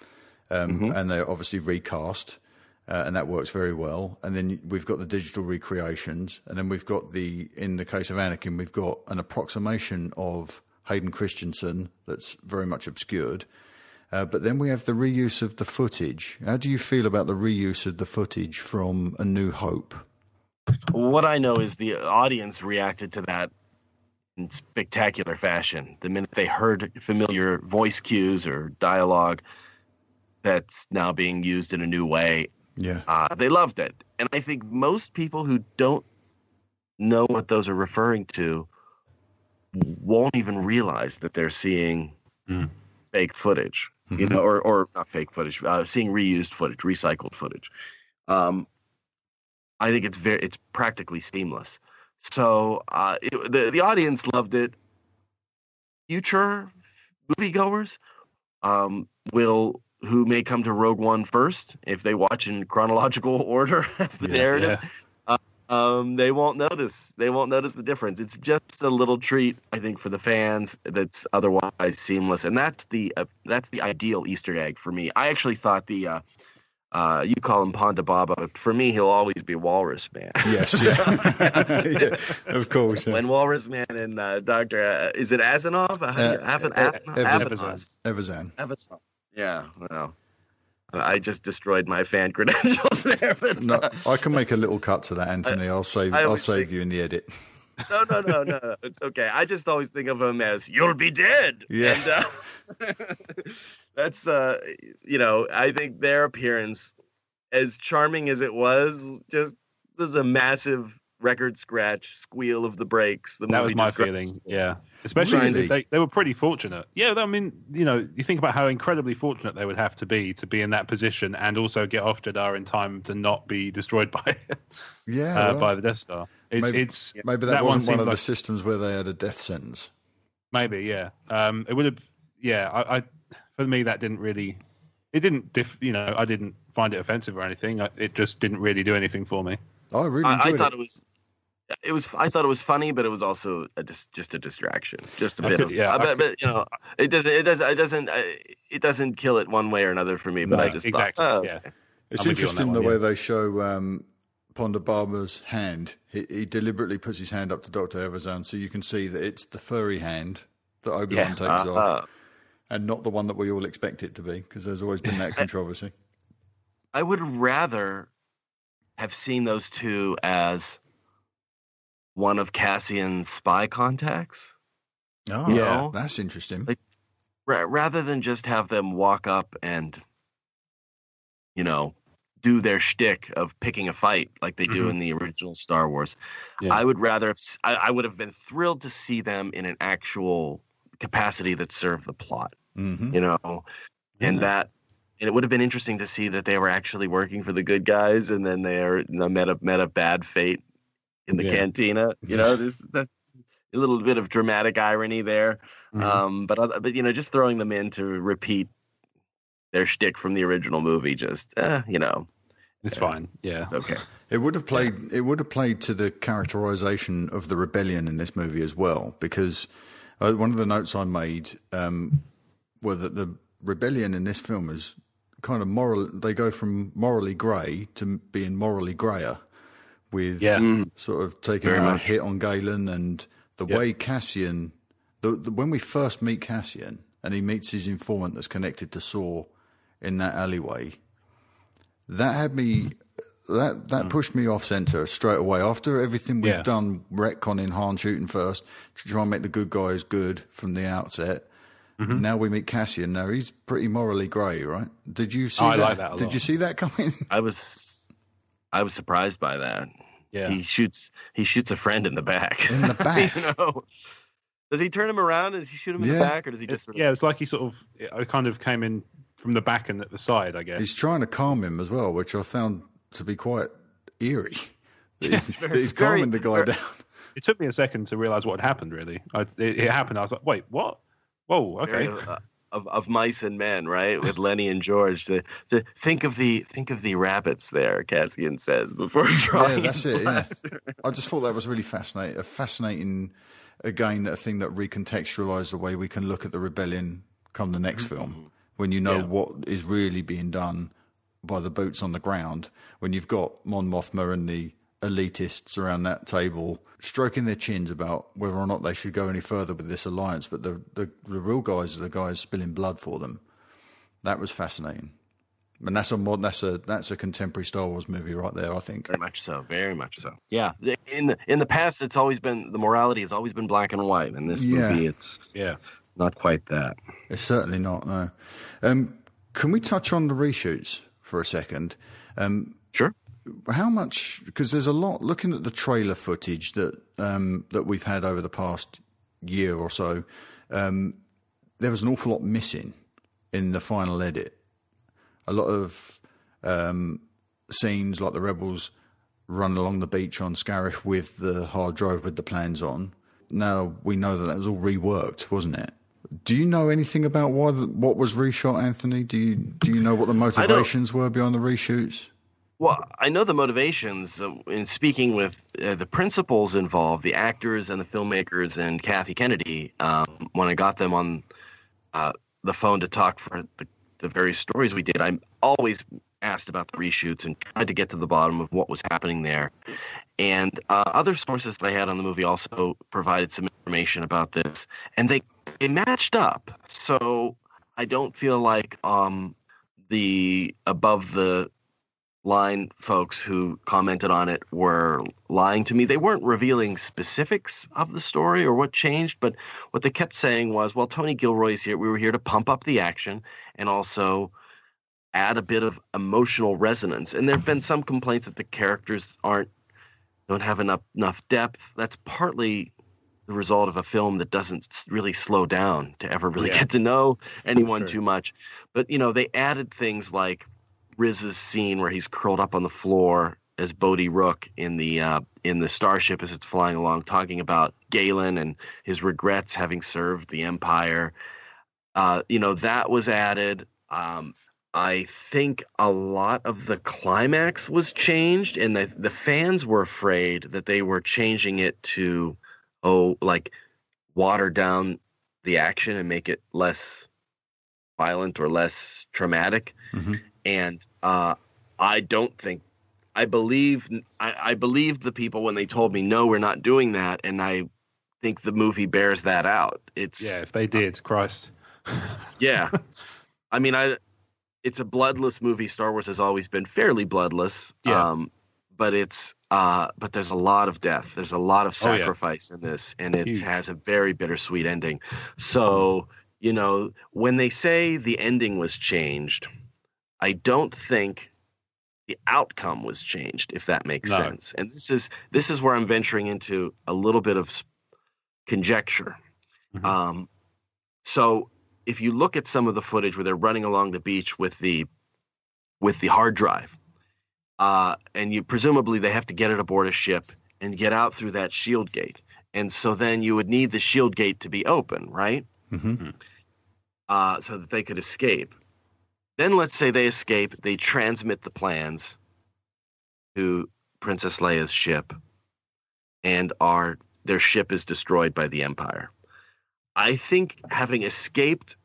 um, and they're obviously recast, uh, and that works very well. And then we've got the digital recreations, and then we've got the in the case of Anakin, we've got an approximation of Hayden Christensen that's very much obscured. Uh, but then we have the reuse of the footage. How do you feel about the reuse of the footage from A New Hope? What I know is the audience reacted to that in spectacular fashion. The minute they heard familiar voice cues or dialogue that's now being used in a new way, Yeah. uh, they loved it. And I think most people who don't know what those are referring to won't even realize that they're seeing Mm. fake footage, you know, or, or not fake footage, uh, seeing reused footage, recycled footage. Um, I think it's very, it's practically seamless. So uh, it, the the audience loved it. Future moviegoers um, will, who may come to Rogue One first, if they watch in chronological order of the Yeah, narrative, yeah. um, they won't notice. They won't notice the difference. It's just a little treat, I think, for the fans that's otherwise seamless, and that's the uh, that's the ideal Easter egg for me. I actually thought the uh, uh, you call him Ponda Baba. For me, he'll always be Walrus Man. Yes, yeah. Yeah, of course. Yeah. When Walrus Man and uh, Doctor uh, is it Asanov? How do you- Uh, Avan- uh, Avan- Evans. Avanos. Evazan. Avanos. Yeah, well, I just destroyed my fan credentials there. But, No, uh, I can make a little cut to that, Anthony. I'll save. I I'll always save think- you in the edit. no, no, no, no, no. It's okay. I just always think of him as "You'll be dead." Yeah. And, uh, that's uh, you know, I think their appearance, as charming as it was, just was a massive record scratch, squeal of the brakes. The That movie was my just gra- feeling. Yeah, especially Really? they they were pretty fortunate. Yeah, I mean, you know, you think about how incredibly fortunate they would have to be to be in that position and also get off Jeddah in time to not be destroyed by Yeah. uh, well, by the Death Star. It's maybe, it's maybe that, that one wasn't one seemed of like- the systems where they had a death sentence. maybe yeah. Um, it would have yeah. I, I for me that didn't really. It didn't diff. You know, I didn't find it offensive or anything. I, it just didn't really do anything for me. I really I, enjoyed I thought it. it was. It was. I thought it was funny, but it was also a, just just a distraction, just a I bit could- of. yeah, uh, I but, could- but you know, it doesn't. It doesn't. It doesn't. Uh, it doesn't kill it one way or another for me. But No, I just exactly. Thought, oh, Yeah. It's I'm with you on interesting that the one, way yeah. they show um, Ponda Barber's hand. He, he deliberately puts his hand up to Doctor Evazan so you can see that it's the furry hand that Obi-Wan Yeah. takes Uh, off, and not the one that we all expect it to be, because there's always been that controversy. I would rather have seen those two as one of Cassian's spy contacts. Oh, You yeah, know? that's interesting. Like, ra- rather than just have them walk up and, you know, do their shtick of picking a fight like they do Mhm. in the original Star Wars. Yeah. I would rather have, s- I, I would have been thrilled to see them in an actual capacity that served the plot, hmm you know, and Yeah. that, and it would have been interesting to see that they were actually working for the good guys, and then they are you know, met a met a bad fate in the Yeah. cantina. You know, there's that a little bit of dramatic irony there. Mhm. Um, but other, but you know, just throwing them in to repeat their shtick from the original movie, just uh, you know, It's fine. Yeah. it's okay. It would have played. It would have played to the characterization of the rebellion in this movie as well, because uh, one of the notes I made um, were that the rebellion in this film is kind of moral. They go from morally grey to being morally greyer, with Yeah. Mm. sort of taking Very a much. hit on Galen, and the Yep. way Cassian. The, the, when we first meet Cassian and he meets his informant that's connected to Saw in that alleyway, that had me. That that pushed me off centre straight away. After everything we've Yeah. done, retconning Han shooting first to try and make the good guys good from the outset. Now we meet Cassian. Now he's pretty morally grey, right? Did you see I that? like that a Did lot. you see that coming? I was, I was surprised by that. Yeah. He shoots, he shoots a friend in the back. In the back. you know, does he turn him around? Does he shoot him in Yeah. the back, or does he just? Sort of, Yeah, it's like he sort of, I kind of came in from the back and at the side, I guess. He's trying to calm him as well, which I found to be quite eerie. That he's, that very- he's calming the guy very- down. It took me a second to realize what had happened. Really, I, it, it happened. I was like, "Wait, what? Whoa, okay." very, uh, of of mice and men, right? With Lenny and George. To, to think of the think of the rabbits there, Cassian says before drawing. Yeah, that's his it. Yeah. blaster. I just thought that was really fascinating. A fascinating, again, a thing that recontextualised the way we can look at the rebellion come the next film. When you know Yeah. what is really being done by the boots on the ground. When you've got Mon Mothma and the elitists around that table stroking their chins about whether or not they should go any further with this alliance, but the the, the real guys are the guys spilling blood for them. That was fascinating. And that's a mod. That's a that's a contemporary Star Wars movie right there. I think. Very much so. Very much so. Yeah. In the in the past, it's always been the morality has always been black and white. In this Yeah. movie, it's Yeah. not quite that. It's certainly not. No. Um, can we touch on the reshoots for a second? Um, Sure. how much? Because there's a lot. Looking at the trailer footage that um, that we've had over the past year or so, um, there was an awful lot missing in the final edit. A lot of um, scenes like the rebels run along the beach on Scarif with the hard drive with the plans on. Now we know that that was all reworked, wasn't it? Do you know anything about why the, what was reshot, Anthony? Do you do you know what the motivations were behind the reshoots? Well, I know the motivations uh, in speaking with uh, the principals involved, the actors and the filmmakers and Kathy Kennedy. Um, when I got them on uh, the phone to talk for the, the various stories we did, I always asked about the reshoots and tried to get to the bottom of what was happening there. And uh, other sources that I had on the movie also provided some information about this, and they they matched up. So I don't feel like um, the above the line folks who commented on it were lying to me. They weren't revealing specifics of the story or what changed, but what they kept saying was, well, Tony Gilroy's here. We were here to pump up the action and also add a bit of emotional resonance. And there have been some complaints that the characters aren't don't have enough enough depth. That's partly the result of a film that doesn't s- really slow down to ever really Yeah. get to know anyone True. too much. But, you know, they added things like Riz's scene where he's curled up on the floor as Bodhi Rook in the uh, in the starship as it's flying along, talking about Galen and his regrets having served the Empire. Uh, you know, that was added. Um, I think a lot of the climax was changed, and the the fans were afraid that they were changing it to, oh, like water down the action and make it less violent or less traumatic. Mhm. And uh, I don't think. I believe. I, I believed the people when they told me no, we're not doing that, and I think the movie bears that out. It's Yeah, if they did, Christ. yeah. I mean, I. It's a bloodless movie. Star Wars has always been fairly bloodless. Yeah. Um, but it's uh, but there's a lot of death. There's a lot of sacrifice oh, yeah. in this, and it Huge. has a very bittersweet ending. So, you know, when they say the ending was changed, I don't think the outcome was changed, if that makes no. sense. And this is this is where I'm venturing into a little bit of conjecture. Mm-hmm. Um, so if you look at some of the footage where they're running along the beach with the with the hard drive, uh, and you presumably they have to get it aboard a ship and get out through that shield gate. And so then you would need the shield gate to be open, right? Mm-hmm. Uh, so that they could escape. Then let's say they escape, they transmit the plans to Princess Leia's ship, and are their ship is destroyed by the Empire. I think having escaped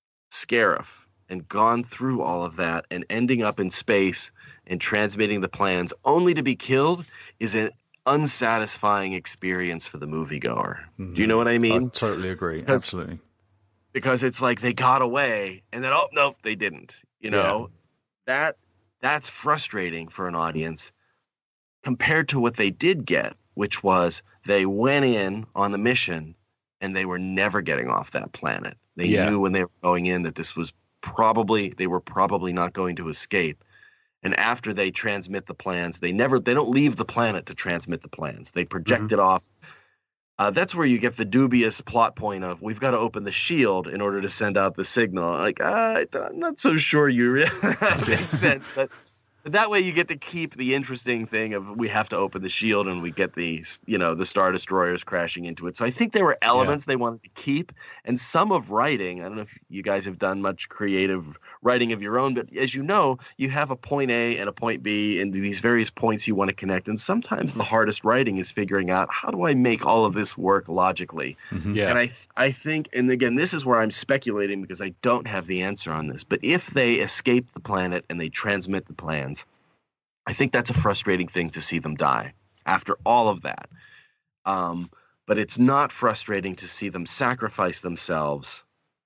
Scarif and gone through all of that and ending up in space and transmitting the plans only to be killed is an unsatisfying experience for the moviegoer. Mm-hmm. Do you know what I mean? I totally agree. Because, Absolutely. Because it's like they got away and then, oh, no, they didn't. You know, yeah. that that's frustrating for an audience compared to what they did get, which was they went in on a mission and they were never getting off that planet. They yeah. knew when they were going in that this was probably, they were probably not going to escape. And after they transmit the plans, they never, they don't leave the planet to transmit the plans. They project mm-hmm. it off. Uh, that's where you get the dubious plot point of, we've got to open the shield in order to send out the signal. Like, uh, I'm not so sure you really, that makes sense. But, but that way you get to keep the interesting thing of we have to open the shield and we get the, you know, the Star Destroyers crashing into it. So I think there were elements yeah. they wanted to keep, and some of writing. I don't know if you guys have done much creative writing of your own, but as you know, you have a point A and a point B, and these various points you want to connect. And sometimes the hardest writing is figuring out, how do I make all of this work logically? Mm-hmm. Yeah. And I, I think, and again, this is where I'm speculating because I don't have the answer on this, but if they escape the planet and they transmit the plans, I think that's a frustrating thing to see them die after all of that. Um, but it's not frustrating to see them sacrifice themselves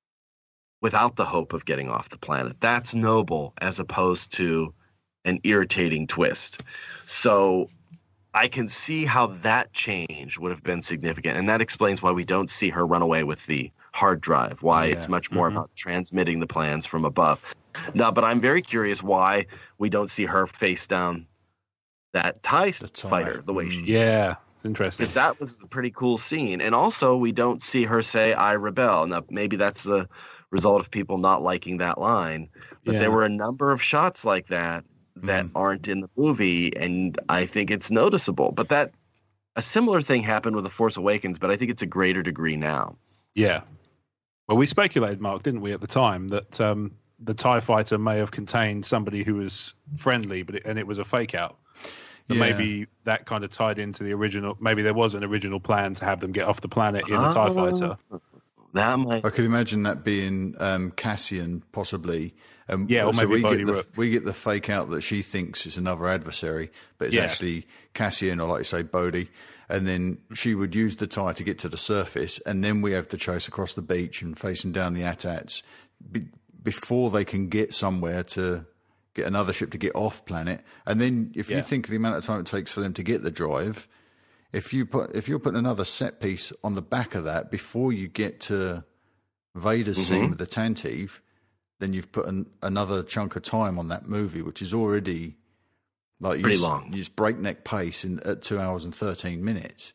without the hope of getting off the planet. That's noble as opposed to an irritating twist. So I can see how that change would have been significant. And that explains why we don't see her run away with the hard drive, why yeah. it's much more mm-hmm. about transmitting the plans from above. No, but I'm very curious why we don't see her face down that TIE fighter the way she Yeah, it's interesting. Because that was a pretty cool scene. And also, we don't see her say, I rebel. Now, maybe that's the result of people not liking that line. But yeah. there were a number of shots like that that mm. aren't in the movie, and I think it's noticeable. But that a similar thing happened with The Force Awakens, but I think it's a greater degree now. Yeah. Well, we speculated, Mark, didn't we, at the time, that um, the TIE fighter may have contained somebody who was friendly, but it, and it was a fake out. But yeah. maybe that kind of tied into the original. Maybe there was an original plan to have them get off the planet in a uh, TIE fighter. That might. I could imagine that being um, Cassian, possibly. Um, yeah, or so maybe we Bodhi get the, Rook. we get the fake out that she thinks is another adversary, but it's Yeah. actually Cassian, or like you say, Bodhi. And then she would use the TIE to get to the surface, and then we have the chase across the beach and facing down the A T A Ts be, before they can get somewhere to get another ship to get off planet. And then if Yeah. you think of the amount of time it takes for them to get the drive, if you put if you're putting another set piece on the back of that before you get to Vader's Mhm. scene with the Tantive, then you've put an, another chunk of time on that movie, which is already like you Pretty just, long. you just breakneck pace in at two hours and thirteen minutes.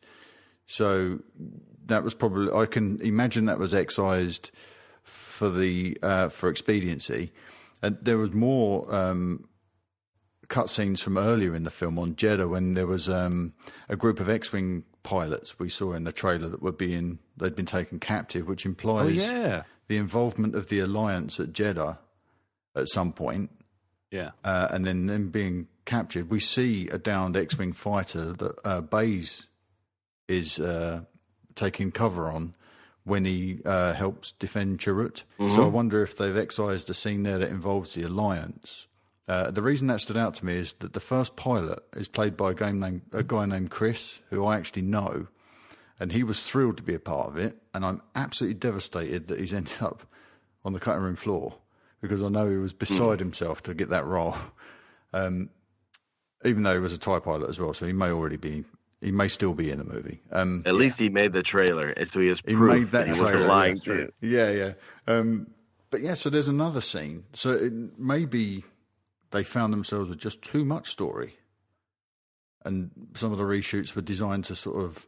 So that was probably, I can imagine that was excised for the uh, for expediency, and there was more um, cutscenes from earlier in the film on Jeddah when there was um, a group of X-wing pilots we saw in the trailer that were being they'd been taken captive, which Oh, implies yeah. the involvement of the Alliance at Jeddah at some point, Yeah. uh, and then them being captured. We see a downed X-wing fighter that uh, Baze is uh, taking cover on when he uh, helps defend Chirrut. Mm-hmm. So I wonder if they've excised a scene there that involves the Alliance Uh, the reason that stood out to me is that the first pilot is played by a, game named, a guy named Chris, who I actually know, and he was thrilled to be a part of it, and I'm absolutely devastated that he's ended up on the cutting room floor, because I know he was beside mm. himself to get that role, um, even though he was a TIE pilot as well, so he may already be, he may still be in the movie. Um, At yeah. least he made the trailer, so he has proof he, made that that he wasn't lying to you. Yeah, yeah. Um, but yeah, so there's another scene. So it, maybe they found themselves with just too much story, and some of the reshoots were designed to sort of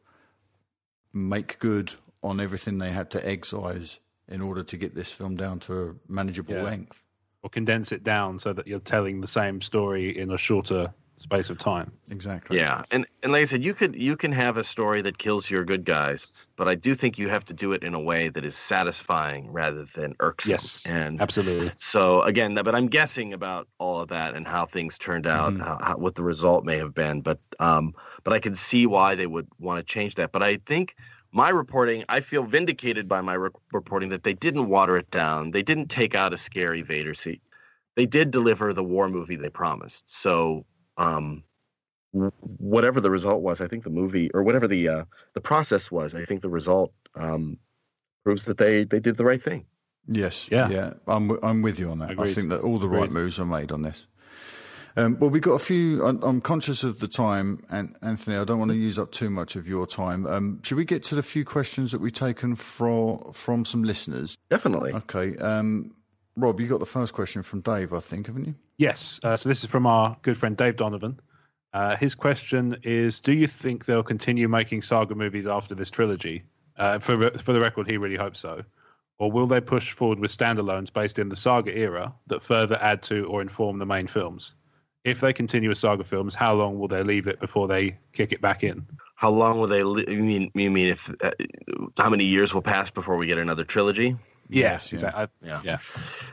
make good on everything they had to excise in order to get this film down to a manageable yeah. length. Or condense it down so that you're telling the same story in a shorter space of time. Exactly. Yeah, and and like I said, you could you can have a story that kills your good guys, but I do think you have to do it in a way that is satisfying rather than irksome. Yes, and absolutely. So again, but I'm guessing about all of that and how things turned out, mm-hmm. how, how, what the result may have been. But um, but I can see why they would want to change that. But I think my reporting, I feel vindicated by my re- reporting that they didn't water it down. They didn't take out a scary Vader seat. They did deliver the war movie they promised. So. Um, whatever the result was, I think the movie or whatever the uh, the process was, I think the result um, proves that they, they did the right thing. Yes, yeah, yeah, I'm I'm with you on that. Agreed. I think that all the Agreed. right moves are made on this. Um, well, we got a few. I'm, I'm conscious of the time, and Anthony, I don't want to use up too much of your time. Um, should we get to the few questions that we've taken from from some listeners? Definitely. Okay. Um, Rob, you got the first question from Dave, I think, haven't you? Yes. Uh, so this is from our good friend Dave Donovan. Uh, his question is, do you think they'll continue making saga movies after this trilogy? Uh, for, for the record, he really hopes so. Or will they push forward with standalones based in the saga era that further add to or inform the main films? If they continue with saga films, how long will they leave it before they kick it back in? How long will they? Li- you mean? You mean if? Uh, how many years will pass before we get another trilogy? Yes, exactly. Yeah. yeah.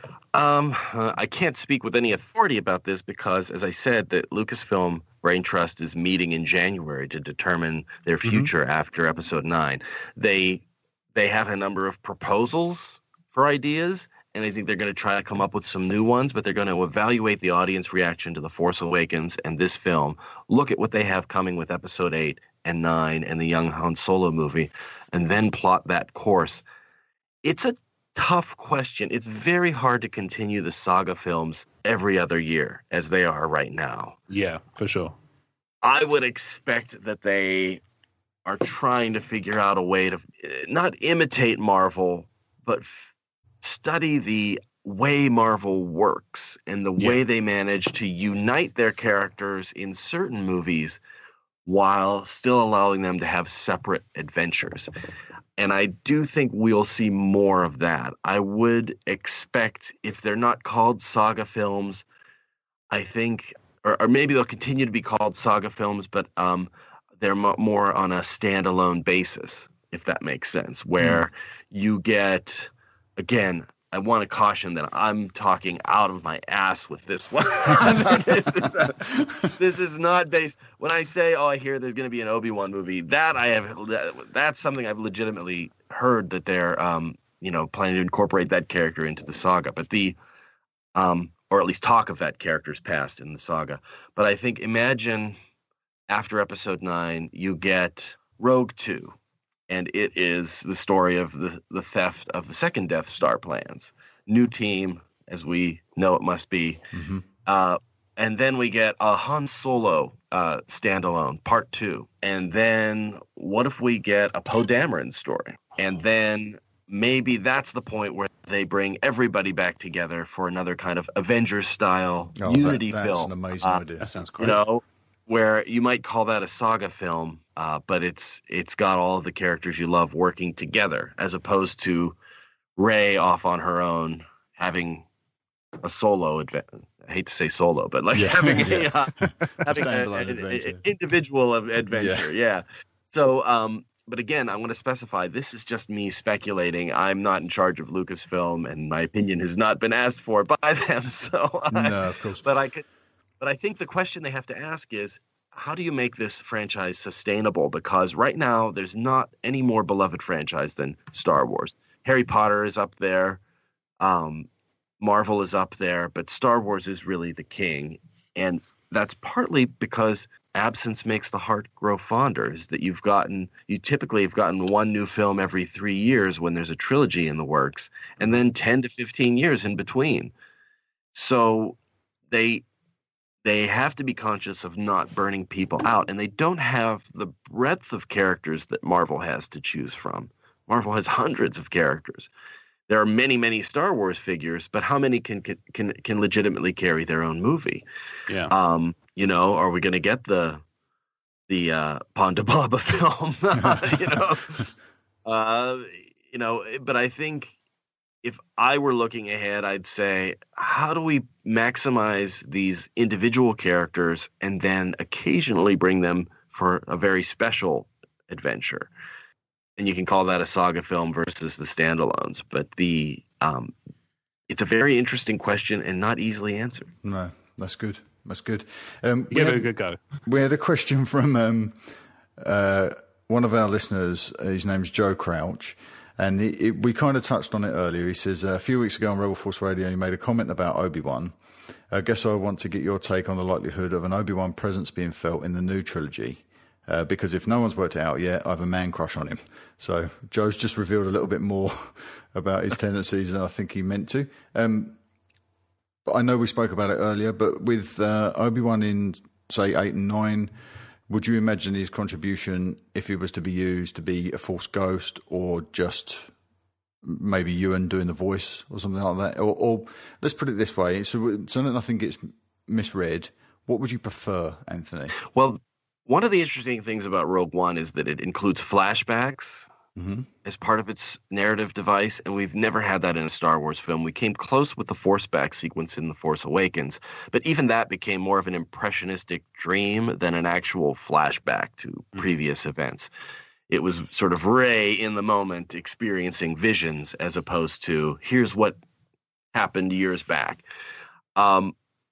Um, uh, I can't speak with any authority about this because, as I said, that Lucasfilm Brain Trust is meeting in January to determine their future mm-hmm. after Episode Nine. They they have a number of proposals for ideas, and I think they're going to try to come up with some new ones. But they're going to evaluate the audience reaction to The Force Awakens and this film. Look at what they have coming with Episode Eight and Nine and the young Han Solo movie, and then plot that course. It's a tough question. It's very hard to continue the saga films every other year as they are right now. Yeah, for sure. I would expect that they are trying to figure out a way to not imitate Marvel, but f- study the way Marvel works and the yeah. way they manage to unite their characters in certain movies while still allowing them to have separate adventures. And I do think we'll see more of that. I would expect, if they're not called saga films, I think, or, or maybe they'll continue to be called saga films, but um, they're mo- more on a standalone basis, if that makes sense, where mm. you get, again, I want to caution that I'm talking out of my ass with this one. this, is a, this is not based. When I say, "Oh, I hear there's going to be an Obi-Wan movie," that I have. That, that's something I've legitimately heard that they're, um, you know, planning to incorporate that character into the saga. But the, um, or at least talk of that character's past in the saga. But I think imagine after Episode Nine, you get Rogue Two. And it is the story of the, the theft of the second Death Star plans. New team, as we know it must be. Mm-hmm. Uh, and then we get a Han Solo uh, standalone, part two. And then what if we get a Poe Dameron story? And then maybe that's the point where they bring everybody back together for another kind of Avengers-style oh, unity that, that's film. That's an amazing uh, idea. That sounds great. You know, where you might call that a saga film, uh, but it's it's got all of the characters you love working together, as opposed to Rey off on her own having a solo adventure. I hate to say solo, but like yeah. having a, uh, having an individual adventure. Yeah. yeah. So, um, but again, I want to specify this is just me speculating. I'm not in charge of Lucasfilm, and my opinion has not been asked for by them. So, no, I, of course. But I could. But I think the question they have to ask is, how do you make this franchise sustainable? Because right now, there's not any more beloved franchise than Star Wars. Harry Potter is up there. Um, Marvel is up there, but Star Wars is really the king. And that's partly because absence makes the heart grow fonder, is that you've gotten, you typically have gotten one new film every three years when there's a trilogy in the works, and then ten to fifteen years in between. So they they have to be conscious of not burning people out, and they don't have the breadth of characters that Marvel has to choose from. Marvel has hundreds of characters. There are many, many Star Wars figures, but how many can can can legitimately carry their own movie? Yeah. Um, you know, are we going to get the the uh, Ponda Baba film? you know, uh, you know. But I think if I were looking ahead, I'd say, how do we maximize these individual characters and then occasionally bring them for a very special adventure? And you can call that a saga film versus the standalones. But the um, it's a very interesting question and not easily answered. No, that's good. That's good. Um, Give it a good go. We had a question from um, uh, one of our listeners. His name's Joe Crouch. And he, he, we kind of touched on it earlier. He says, uh, a few weeks ago on Rebel Force Radio, he made a comment about Obi-Wan. I guess I want to get your take on the likelihood of an Obi-Wan presence being felt in the new trilogy. Uh, because if no one's worked it out yet, I have a man crush on him. So Joe's just revealed a little bit more about his tendencies than I think he meant to. Um, but I know we spoke about it earlier, but with uh, Obi-Wan in, say, eight and nine, would you imagine his contribution, if he was to be used, to be a Force ghost or just maybe Ewan doing the voice or something like that? Or, or let's put it this way, so, so that nothing gets misread, what would you prefer, Anthony? Well, one of the interesting things about Rogue One is that it includes flashbacks mm-hmm. as part of its narrative device, and we've never had that in a Star Wars film. We came close with the Force back sequence in The Force Awakens, but even that became more of an impressionistic dream than an actual flashback to mm-hmm. previous events. It was sort of Rey in the moment experiencing visions as opposed to here's what happened years back. Um,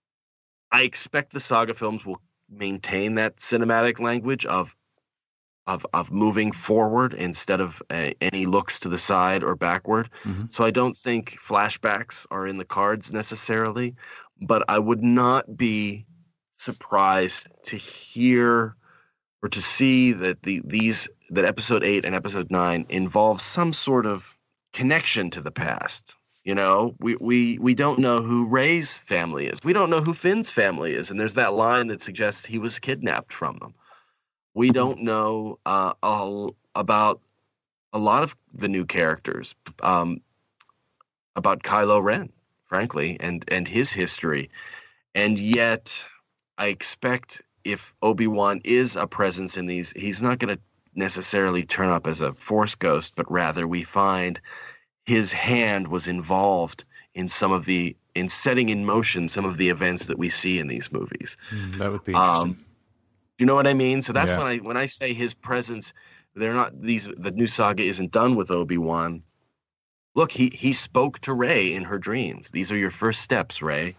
I expect the saga films will maintain that cinematic language of of of moving forward instead of uh, any looks to the side or backward. Mm-hmm. So I don't think flashbacks are in the cards necessarily, but I would not be surprised to hear or to see that the these that episode eight and episode nine involve some sort of connection to the past. You know, we, we, we don't know who Rey's family is. We don't know who Finn's family is. And there's that line that suggests he was kidnapped from them. We don't know uh, all about a lot of the new characters, um, about Kylo Ren, frankly, and, and his history. And yet I expect if Obi-Wan is a presence in these, he's not going to necessarily turn up as a Force ghost, but rather we find his hand was involved in some of the in setting in motion some of the events that we see in these movies. Mm, that would be interesting. Um, do you know what I mean? So that's yeah. when I when I say his presence, they're not these. The new saga isn't done with Obi-Wan. Look, he he spoke to Rey in her dreams. These are your first steps, Rey.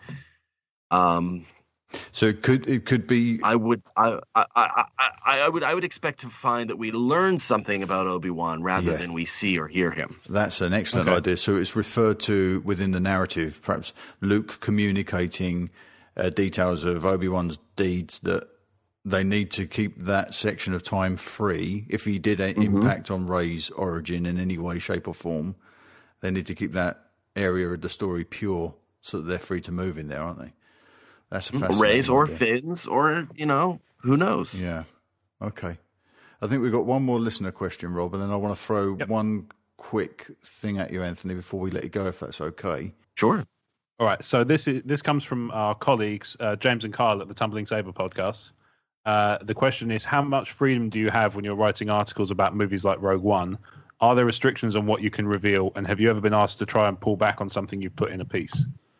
Um. So it could it could be? I would I I, I I I would I would expect to find that we learn something about Obi-Wan rather yeah. than we see or hear him. That's an excellent okay. idea. So it's referred to within the narrative, perhaps Luke communicating uh, details of Obi-Wan's deeds that they need to keep that section of time free. If he did an mm-hmm. impact on Rey's origin in any way, shape, or form, they need to keep that area of the story pure so that they're free to move in there, aren't they? That's a fascinating Rey's or idea. Finn's or, you know, who knows? Yeah. Okay. I think we've got one more listener question, Rob, and then I want to throw yep. one quick thing at you, Anthony, before we let you go, if that's okay. Sure. All right. So this is this comes from our colleagues, uh, James and Kyle at the Tumbling Saber podcast. Uh, the question is, how much freedom do you have when you're writing articles about movies like Rogue One? Are there restrictions on what you can reveal? And have you ever been asked to try and pull back on something you've put in a piece?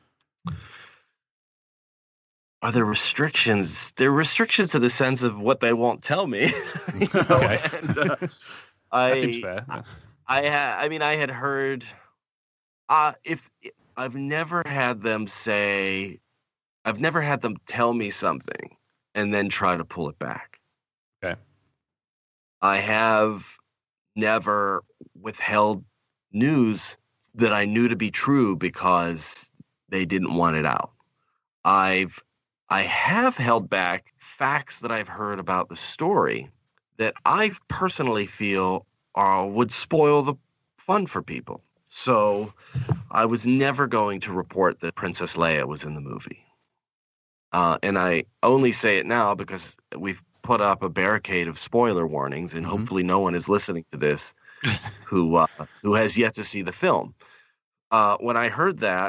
Are there restrictions? There are restrictions to the sense of what they won't tell me. you know? Okay. And, uh, I, that seems fair. I, I, ha- I mean, I had heard, uh, if I've never had them say, I've never had them tell me something and then try to pull it back. Okay. I have never withheld news that I knew to be true because they didn't want it out. I've I have held back facts that I've heard about the story that I personally feel are, would spoil the fun for people. So I was never going to report that Princess Leia was in the movie. Uh, and I only say it now because we've put up a barricade of spoiler warnings, and mm-hmm. hopefully no one is listening to this who uh, who has yet to see the film. Uh, when I heard that,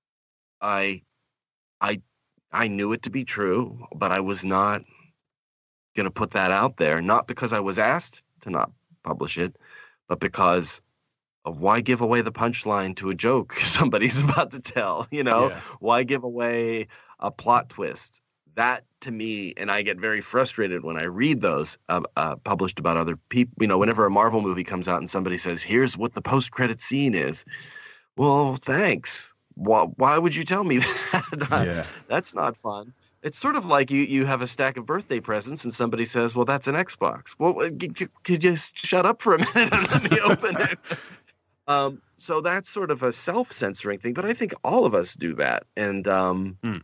I I I knew it to be true, but I was not going to put that out there, not because I was asked to not publish it, but because of why give away the punchline to a joke somebody's about to tell, you know? Yeah. Why give away a plot twist? That, to me, and I get very frustrated when I read those uh, uh, published about other people. You know, whenever a Marvel movie comes out and somebody says, here's what the post-credit scene is. Well, thanks. Why, why would you tell me that? Yeah. That's not fun. It's sort of like you, you have a stack of birthday presents and somebody says, well, that's an Xbox. Well, could you shut up for a minute and let me open it? Um, so that's sort of a self-censoring thing, but I think all of us do that. And um, hmm.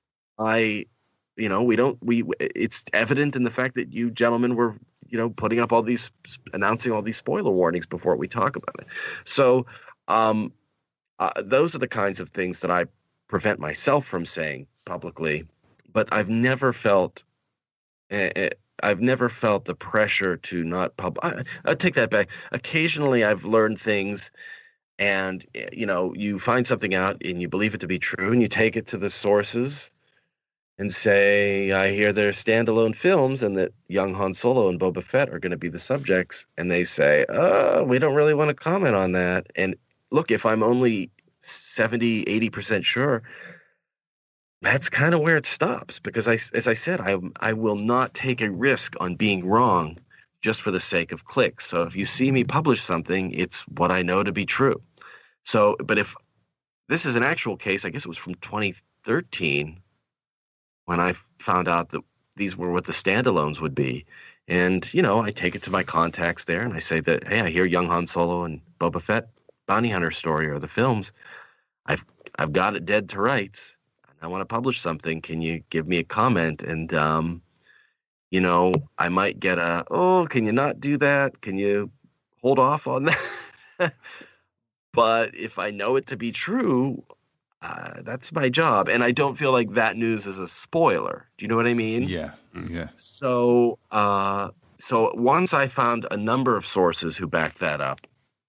I, you know, we don't, we, it's evident in the fact that you gentlemen were, you know, putting up all these, announcing all these spoiler warnings before we talk about it. So um, uh, those are the kinds of things that I prevent myself from saying publicly, but I've never felt, uh, I've never felt the pressure to not pub. I, I'll take that back. Occasionally I've learned things and, you know, you find something out and you believe it to be true and you take it to the sources and say, I hear they're standalone films and that young Han Solo and Boba Fett are going to be the subjects. And they say, oh, we don't really want to comment on that. And look, if I'm only seventy, eighty percent sure, that's kind of where it stops, because I, as I said, I I will not take a risk on being wrong just for the sake of clicks. So if you see me publish something, it's what I know to be true. So, but if this is an actual case, I guess it was from twenty thirteen when I found out that these were what the standalones would be. And, you know, I take it to my contacts there and I say that, hey, I hear young Han Solo and Boba Fett Bounty Hunter story or the films. I've I've got it dead to rights. I want to publish something. Can you give me a comment? And, um, you know, I might get a, oh, can you not do that? Can you hold off on that? But if I know it to be true, uh, that's my job. And I don't feel like that news is a spoiler. Do you know what I mean? Yeah. Yeah. So, uh, so once I found a number of sources who backed that up,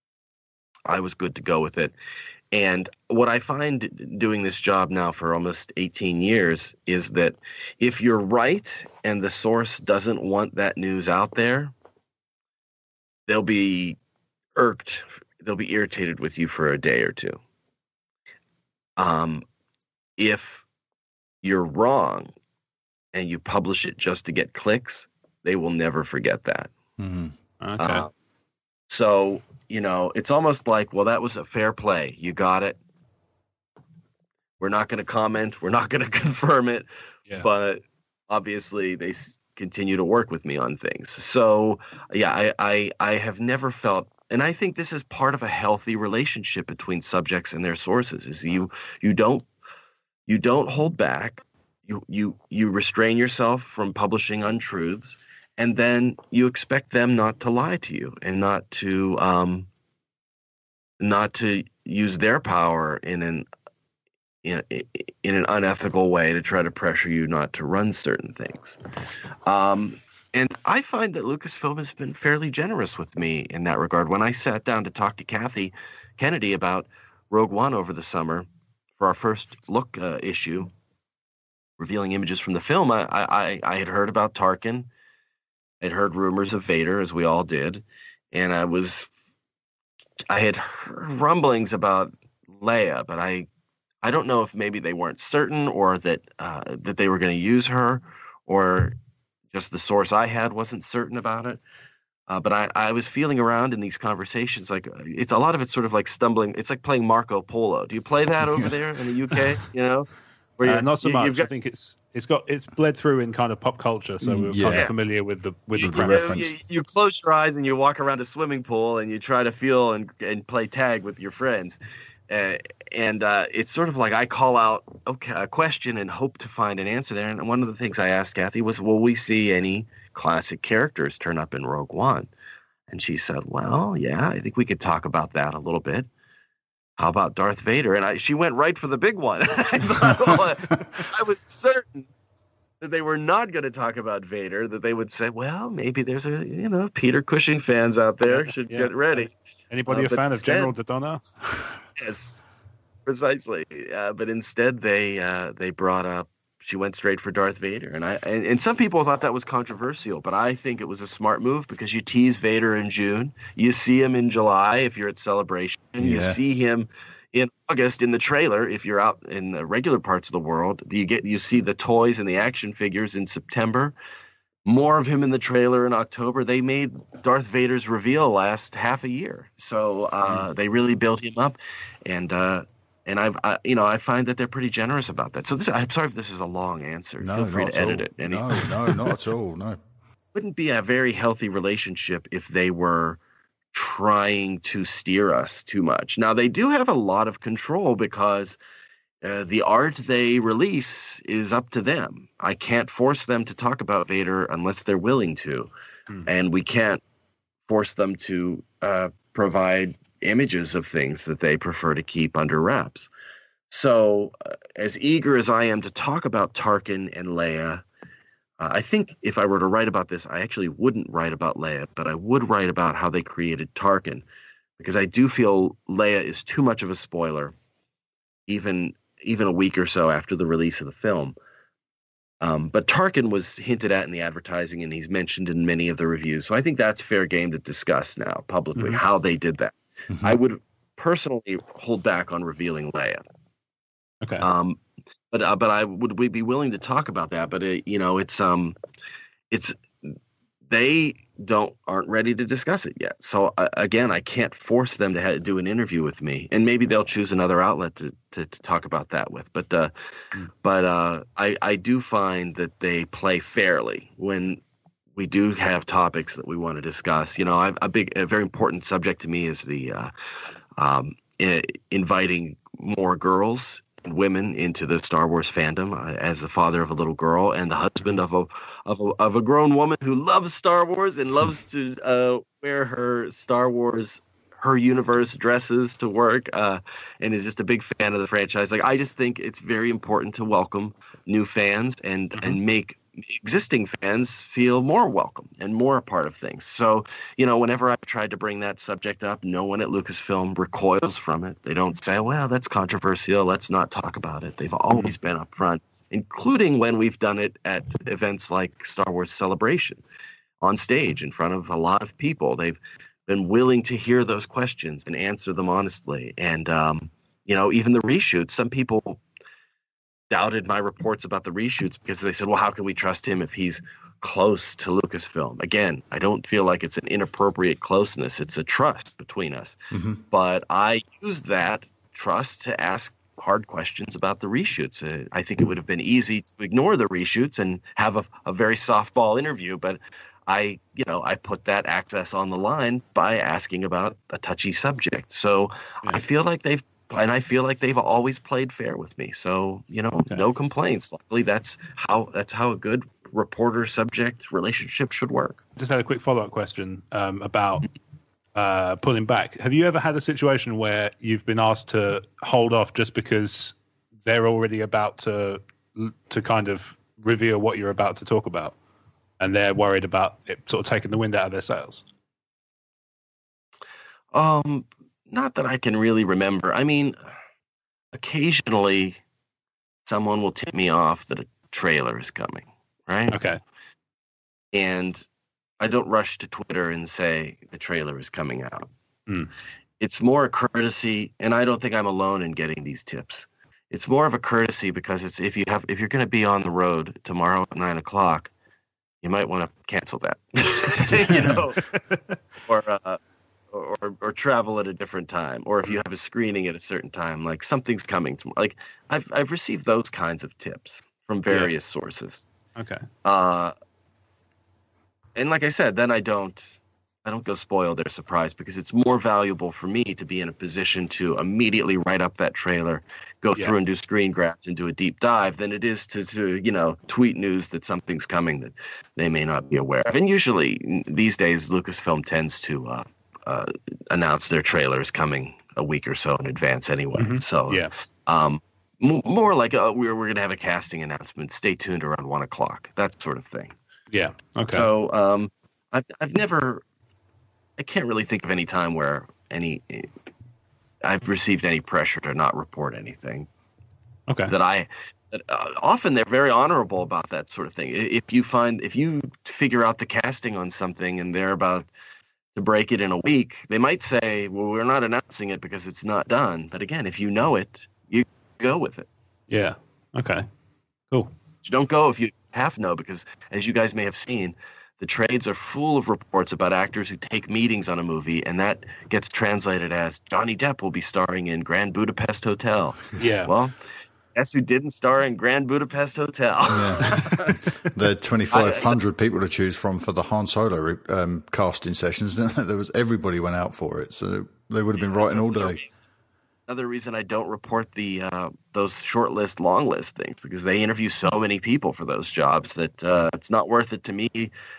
I was good to go with it. And what I find doing this job now for almost eighteen years is that if you're right and the source doesn't want that news out there, they'll be irked. They'll be irritated with you for a day or two. Um, if you're wrong and you publish it just to get clicks, they will never forget that. Mm-hmm. Okay. Uh, so... You know, it's almost like, well, that was a fair play. You got it. We're not going to comment. We're not going to confirm it. Yeah. But obviously, they s- continue to work with me on things. So, yeah, I, I, I have never felt, and I think this is part of a healthy relationship between subjects and their sources. Is you you don't you don't hold back. You you you restrain yourself from publishing untruths. And then you expect them not to lie to you and not to um, not to use their power in an in, in an unethical way to try to pressure you not to run certain things. Um, and I find that Lucasfilm has been fairly generous with me in that regard. When I sat down to talk to Kathy Kennedy about Rogue One over the summer for our first look uh, issue, revealing images from the film, I, I, I had heard about Tarkin. I'd heard rumors of Vader, as we all did, and I was, I had heard rumblings about Leia, but I, I don't know if maybe they weren't certain or that uh, that they were going to use her, or just the source I had wasn't certain about it. Uh, but I, I was feeling around in these conversations, like it's a lot of it's sort of like stumbling. It's like playing Marco Polo. Do you play that over there in the U K? You know, where uh, not so you, much. Got, I think it's. It's got it's bled through in kind of pop culture, so we're yeah. kind of familiar with the with you, the you, reference. You, you close your eyes and you walk around a swimming pool and you try to feel and and play tag with your friends. Uh, and uh, it's sort of like I call out okay, a question and hope to find an answer there. And one of the things I asked Kathy was, will we see any classic characters turn up in Rogue One? And she said, well, yeah, I think we could talk about that a little bit. How about Darth Vader? And I, she went right for the big one. I, thought, oh, I was certain that they were not going to talk about Vader, that they would say, well, maybe there's a, you know, Peter Cushing fans out there should yeah. get ready. Anybody uh, a fan instead, of General Dodonna? Yes, precisely. Uh, but instead, they uh, they brought up, she went straight for Darth Vader. And I and, and some people thought that was controversial, but I think it was a smart move because you tease Vader in June. You see him in July if you're at Celebration. Yeah. You see him in August in the trailer if you're out in the regular parts of the world. You get you see the toys and the action figures in September. More of him in the trailer in October. They made Darth Vader's reveal last half a year, so uh, they really built him up, and uh, and I've I, you know I find that they're pretty generous about that. So this, I'm sorry if this is a long answer. No, Feel free not to at edit all. it. Any- No, no, not at all. No, it wouldn't be a very healthy relationship if they were trying to steer us too much. Now they do have a lot of control because. Uh, the art they release is up to them. I can't force them to talk about Vader unless they're willing to. Hmm. And we can't force them to uh, provide images of things that they prefer to keep under wraps. So uh, as eager as I am to talk about Tarkin and Leia, uh, I think if I were to write about this, I actually wouldn't write about Leia, but I would write about how they created Tarkin, because I do feel Leia is too much of a spoiler, even even a week or so after the release of the film. Um, but Tarkin was hinted at in the advertising, and he's mentioned in many of the reviews. So I think that's fair game to discuss now publicly, mm-hmm. how they did that. Mm-hmm. I would personally hold back on revealing Leia. Okay. Um, but uh, but I would we be willing to talk about that. But it, you know, it's um, it's they don't aren't ready to discuss it yet. So uh, again, I can't force them to ha- do an interview with me, and maybe they'll choose another outlet to to, to talk about that with. But uh, mm. but uh, I I do find that they play fairly when we do have topics that we want to discuss. You know, I've, a big a very important subject to me is the uh, um, I- inviting more girls. Women into the Star Wars fandom, uh, as the father of a little girl and the husband of a of a of a grown woman who loves Star Wars and loves to uh, wear her Star Wars, her universe dresses to work, uh, and is just a big fan of the franchise. Like, I just think it's very important to welcome new fans and mm-hmm. and make existing fans feel more welcome and more a part of things. So, you know, whenever I've tried to bring that subject up, no one at Lucasfilm recoils from it. They don't say, well, that's controversial, let's not talk about it. They've always been upfront, including when we've done it at events like Star Wars Celebration on stage in front of a lot of people. They've been willing to hear those questions and answer them honestly. And, um, you know, even the reshoots, some people doubted my reports about the reshoots because they said, well, how can we trust him if he's close to Lucasfilm? Again, I don't feel like it's an inappropriate closeness. It's a trust between us. Mm-hmm. But I used that trust to ask hard questions about the reshoots. Uh, I think it would have been easy to ignore the reshoots and have a, a very softball interview, but I, you know, I put that access on the line by asking about a touchy subject. So yeah. I feel like they've And I feel like they've always played fair with me. So, you know, okay. no complaints. Luckily, that's how that's how a good reporter-subject relationship should work. Just had a quick follow-up question um, about uh, pulling back. Have you ever had a situation where you've been asked to hold off just because they're already about to to kind of reveal what you're about to talk about, and they're worried about it sort of taking the wind out of their sails? Um. Not that I can really remember. I mean, occasionally someone will tip me off that a trailer is coming, right? Okay. And I don't rush to Twitter and say the trailer is coming out. Mm. It's more a courtesy, and I don't think I'm alone in getting these tips. It's more of a courtesy because it's if you have if you're going to be on the road tomorrow at nine o'clock, you might want to cancel that, you know, or. Uh, Or, or travel at a different time, or if you have a screening at a certain time, like something's coming tomorrow. Like I've I've received those kinds of tips from various yeah. sources. Okay. Uh, and like I said, then I don't I don't go spoil their surprise, because it's more valuable for me to be in a position to immediately write up that trailer, go Yeah. through and do screen grabs and do a deep dive than it is to, to, you know, tweet news that something's coming that they may not be aware of. And usually these days, Lucasfilm tends to uh, uh, announce their trailers coming a week or so in advance anyway. Mhm. So Yeah. um, m- more like uh, we're, we're going to have a casting announcement. Stay tuned around one o'clock, that sort of thing. Yeah. Okay. So um, I've, I've never, I can't really think of any time where any, I've received any pressure to not report anything. okay. That I, that, uh, often they're very honorable about that sort of thing. I- If you find, if you figure out the casting on something and they're about to break it in a week, they might say, well, we're not announcing it because it's not done. But again, if you know it, you go with it. Yeah. Okay. Cool. You don't go if you half know, because as you guys may have seen, the trades are full of reports about actors who take meetings on a movie, and that gets translated as Johnny Depp will be starring in Grand Budapest Hotel. Yeah. Well, guess who didn't star in Grand Budapest Hotel? Yeah. There are twenty-five hundred people to choose from for the Han Solo um, casting sessions. There was everybody went out for it, so they would have been writing all Another day. reason- Another reason I don't report the uh, those short list, long list things, because they interview so many people for those jobs that uh, it's not worth it to me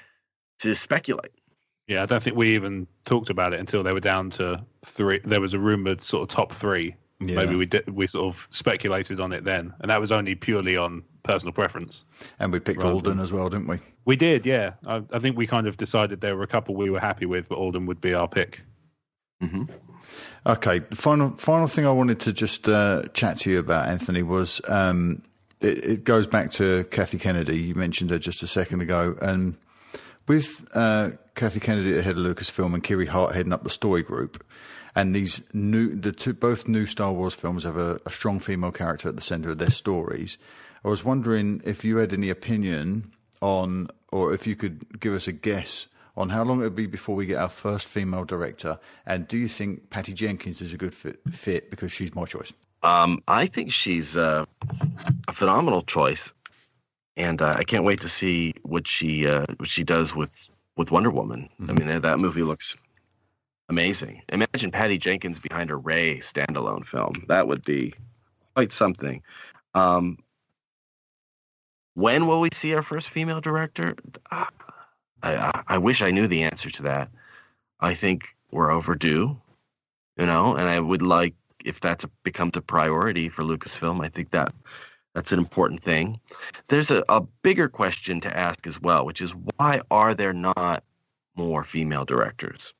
to speculate. Yeah. I don't think we even talked about it until they were down to three. There was a rumored sort of top three. Yeah. Maybe we did. We sort of speculated on it then, and that was only purely on personal preference. And we picked Rather Alden than- as well, didn't we? We did. Yeah. I, I think we kind of decided there were a couple we were happy with, but Alden would be our pick. Mm-hmm. Okay, the final final thing I wanted to just uh, chat to you about, Anthony, was um, it, it goes back to Kathy Kennedy. You mentioned her just a second ago, and with uh, Kathy Kennedy at the head of Lucasfilm and Kiri Hart heading up the story group, and these new the two both new Star Wars films have a, a strong female character at the center of their stories. I was wondering if you had any opinion on, or if you could give us a guess on how long it would be before we get our first female director, and do you think Patty Jenkins is a good fit, fit because she's my choice? Um, I think she's uh, a phenomenal choice, and uh, I can't wait to see what she uh, what she does with, with Wonder Woman. Mm-hmm. I mean, that movie looks amazing. Imagine Patty Jenkins behind a Rey standalone film. That would be quite something. Um, when will we see our first female director? Ah, I, I, I wish I knew the answer to that. I think we're overdue, you know, and I would like, if that's a, becomes a priority for Lucasfilm, I think that that's an important thing. There's a, a bigger question to ask as well, which is why are there not more female directors?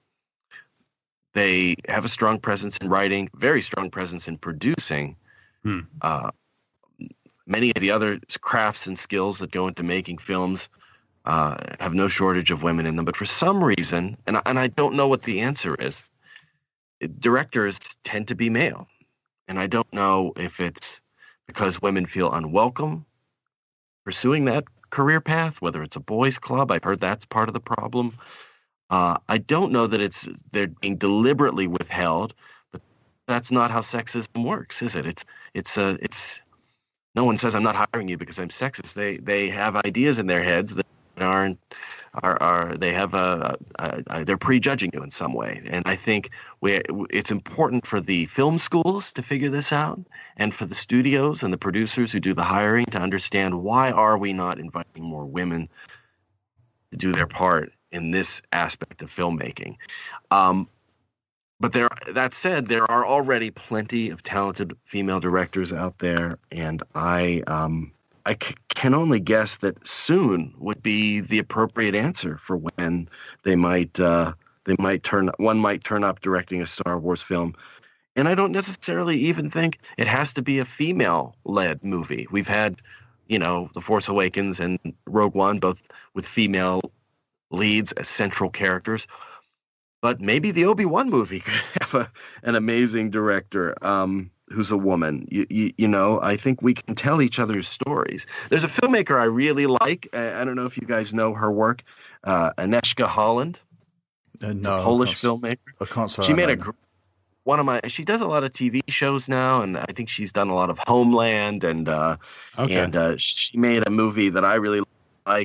They have a strong presence in writing, very strong presence in producing. Hmm. Uh, many of the other crafts and skills that go into making films uh, have no shortage of women in them. But for some reason, and I, and I don't know what the answer is, directors tend to be male. And I don't know if it's because women feel unwelcome pursuing that career path, whether it's a boys' club. I've heard that's part of the problem. Uh, I don't know that it's they're being deliberately withheld, but that's not how sexism works, is it? It's it's a uh, it's no one says I'm not hiring you because I'm sexist. They they have ideas in their heads that aren't are are they have a, a, a they're prejudging you in some way. And I think we it's important for the film schools to figure this out, and for the studios and the producers who do the hiring to understand why are we not inviting more women to do their part in this aspect of filmmaking. Um, but there, that said, there are already plenty of talented female directors out there, and I, um, I c- can only guess that soon would be the appropriate answer for when they might, uh, they might turn, one might turn up directing a Star Wars film. And I don't necessarily even think it has to be a female-led movie. We've had, you know, The Force Awakens and Rogue One, both with female leads as central characters, but maybe the Obi-Wan movie could have a, an amazing director um, who's a woman. You, you, you know, I think we can tell each other's stories. There's a filmmaker I really like. I, I don't know if you guys know her work, uh, Agnieszka Holland. Uh, It's no, a Polish I can't, filmmaker. I can't say She I made know a that. gr- one of my. She does a lot of T V shows now, and I think she's done a lot of Homeland, and uh, Okay. and uh, she made a movie that I really like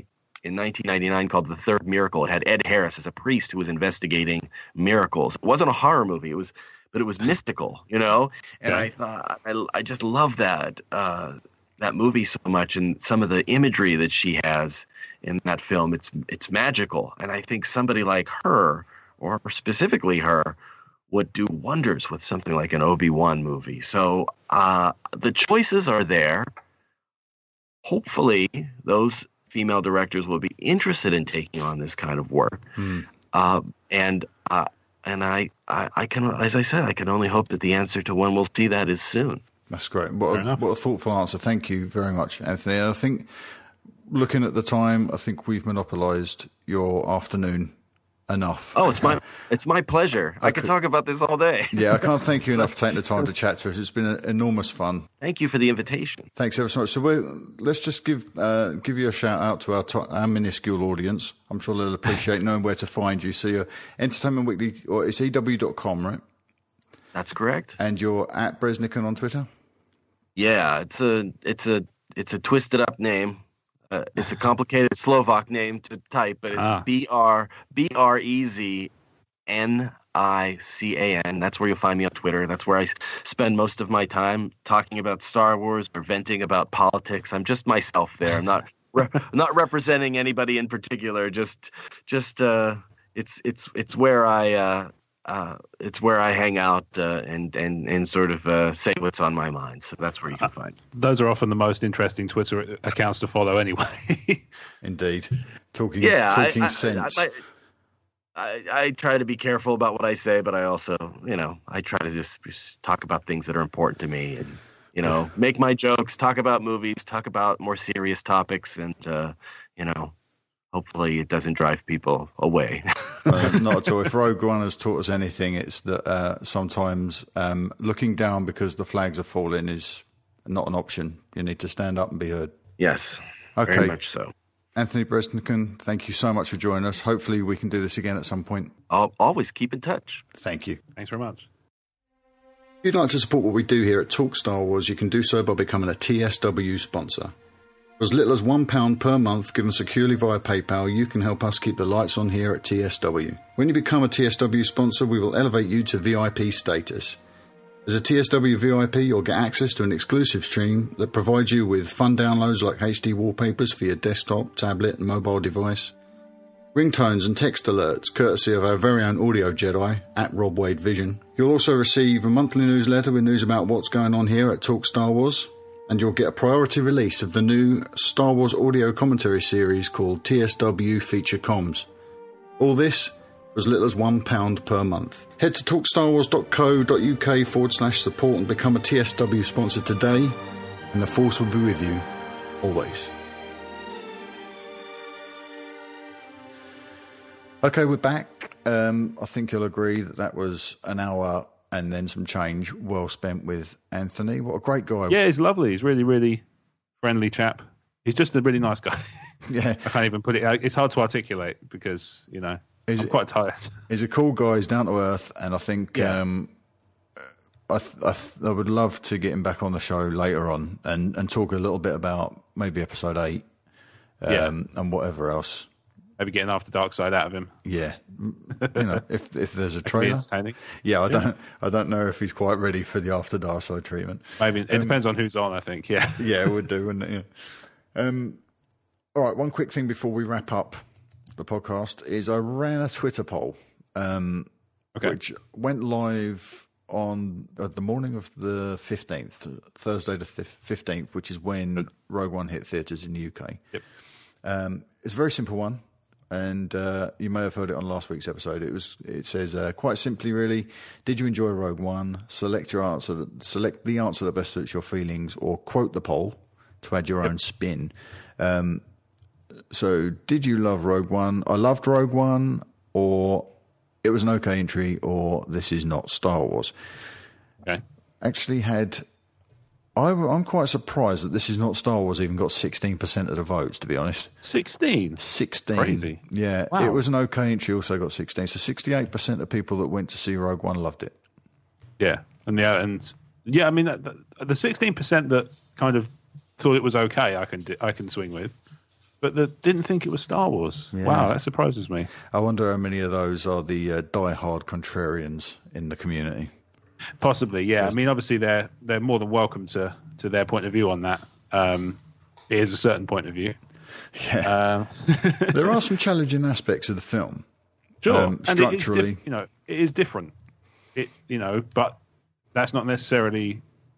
in nineteen ninety-nine called The Third Miracle. It had Ed Harris as a priest who was investigating miracles. It wasn't a horror movie. It was, but it was mystical, you know. And Okay. I thought I, I just love that uh, that movie so much, and some of the imagery that she has in that film. It's it's magical, and I think somebody like her, or specifically her, would do wonders with something like an Obi-Wan movie. So uh, the choices are there. Hopefully, those female directors will be interested in taking on this kind of work. Hmm. Uh, and uh, and I, I, I can, as I said, I can only hope that the answer to when we'll see that is soon. That's great. What Fair a, enough. what a thoughtful answer. Thank you very much, Anthony. And I think, looking at the time, I think we've monopolised your afternoon enough. Oh, it's my it's my pleasure. I could talk about this all day. Yeah, I can't thank you enough for taking the time to chat to us. It's been an enormous fun. Thank you for the invitation. Thanks ever so much. So we're, let's just give uh, give you a shout out to our, to- our minuscule audience. I'm sure they'll appreciate knowing where to find you. So you're Entertainment Weekly, or it's E W dot com, right? That's correct. And you're at Bresnikan on Twitter? Yeah, it's a it's a it's a twisted up name. Uh, it's a complicated Slovak name to type, but it's Ah. B R B R E Z N I C A N. That's where you'll find me on Twitter. That's where I s- spend most of my time talking about Star Wars or venting about politics. I'm just myself there. I'm not re- I'm not representing anybody in particular. Just just uh, it's it's it's where I uh, uh, it's where I hang out uh, and and and sort of uh, say what's on my mind. So that's where you can find. Those are often the most interesting Twitter accounts to follow anyway. Indeed. Talking, Yeah, I- talking I, sense. I, I, I try to be careful about what I say, but I also, you know, I try to just, just talk about things that are important to me, and you know, make my jokes, talk about movies, talk about more serious topics, and uh, you know, hopefully it doesn't drive people away. Uh, not at all. If Rogue One has taught us anything, it's that uh, sometimes um, looking down because the flags are falling is not an option. You need to stand up and be heard. Yes, Okay. very much so. Anthony Bresnikan, thank you so much for joining us. Hopefully we can do this again at some point. I'll always keep in touch. Thank you. Thanks very much. If you'd like to support what we do here at Talk Star Wars, you can do so by becoming a T S W sponsor. For as little as one pound per month given securely via PayPal, you can help us keep the lights on here at T S W. When you become a T S W sponsor, we will elevate you to V I P status. As a T S W V I P, you'll get access to an exclusive stream that provides you with fun downloads like H D wallpapers for your desktop, tablet and mobile device, ringtones and text alerts courtesy of our very own audio Jedi at Rob Wade Vision. You'll also receive a monthly newsletter with news about what's going on here at Talk Star Wars, and you'll get a priority release of the new Star Wars audio commentary series called T S W Feature Comms. All this for as little as one pound per month. Head to talkstarwars.co.uk forward slash support and become a T S W sponsor today, and the Force will be with you always. Okay, we're back. Um, I think you'll agree that that was an hour and then some change well spent with Anthony. What a great guy. Yeah, he's lovely. He's really, really friendly chap. He's just a really nice guy. Yeah. I can't even put it out. It's hard to articulate because, you know, Is I'm it- quite tired. He's a cool guy. He's down to earth, and I think Yeah. um, I, th- I, th- I would love to get him back on the show later on and, and talk a little bit about maybe episode eight um, Yeah. and whatever else. Maybe getting after Dark Side out of him. Yeah, you know, if if there's a Be trailer, entertaining. yeah, I don't I don't know if he's quite ready for the After Dark Side treatment. Maybe it depends on who's on, I think. Yeah. Yeah, it would do, wouldn't it? Yeah. Um, all right, one quick thing before we wrap up the podcast is I ran a Twitter poll, um, Okay. which went live on uh, the morning of the fifteenth, Thursday the fifteenth, which is when Rogue One hit theatres in the U K. Yep. Um, it's a very simple one, and uh, you may have heard it on last week's episode. It was. It says uh, quite simply, really, did you enjoy Rogue One? Select your answer. Select the answer that best suits your feelings, or quote the poll to add your Yep. own spin. Um, so, did you love Rogue One? I loved Rogue One, or it was an okay entry, or this is not Star Wars. Okay. Actually, had I, I'm quite surprised that this is not Star Wars. Even got sixteen percent of the votes, to be honest. sixteen. sixteen. Crazy. Yeah, Wow. it was an okay entry. Also got sixteen. So sixty-eight percent of people that went to see Rogue One loved it. Yeah. And yeah, and yeah, I mean, the- the sixteen percent that kind of thought it was okay, I can, di- I can swing with. but the, didn't think it was Star Wars. Yeah. Wow, that surprises me. I wonder how many of those are the uh, die-hard contrarians in the community. Possibly, yeah. I mean, obviously, they're they're more than welcome to, to their point of view on that. Um, it is a certain point of view. Yeah. Um, there are some challenging aspects of the film. Sure, um, and it is structurally. di- you know, it is different. It, you know, but that's not necessarily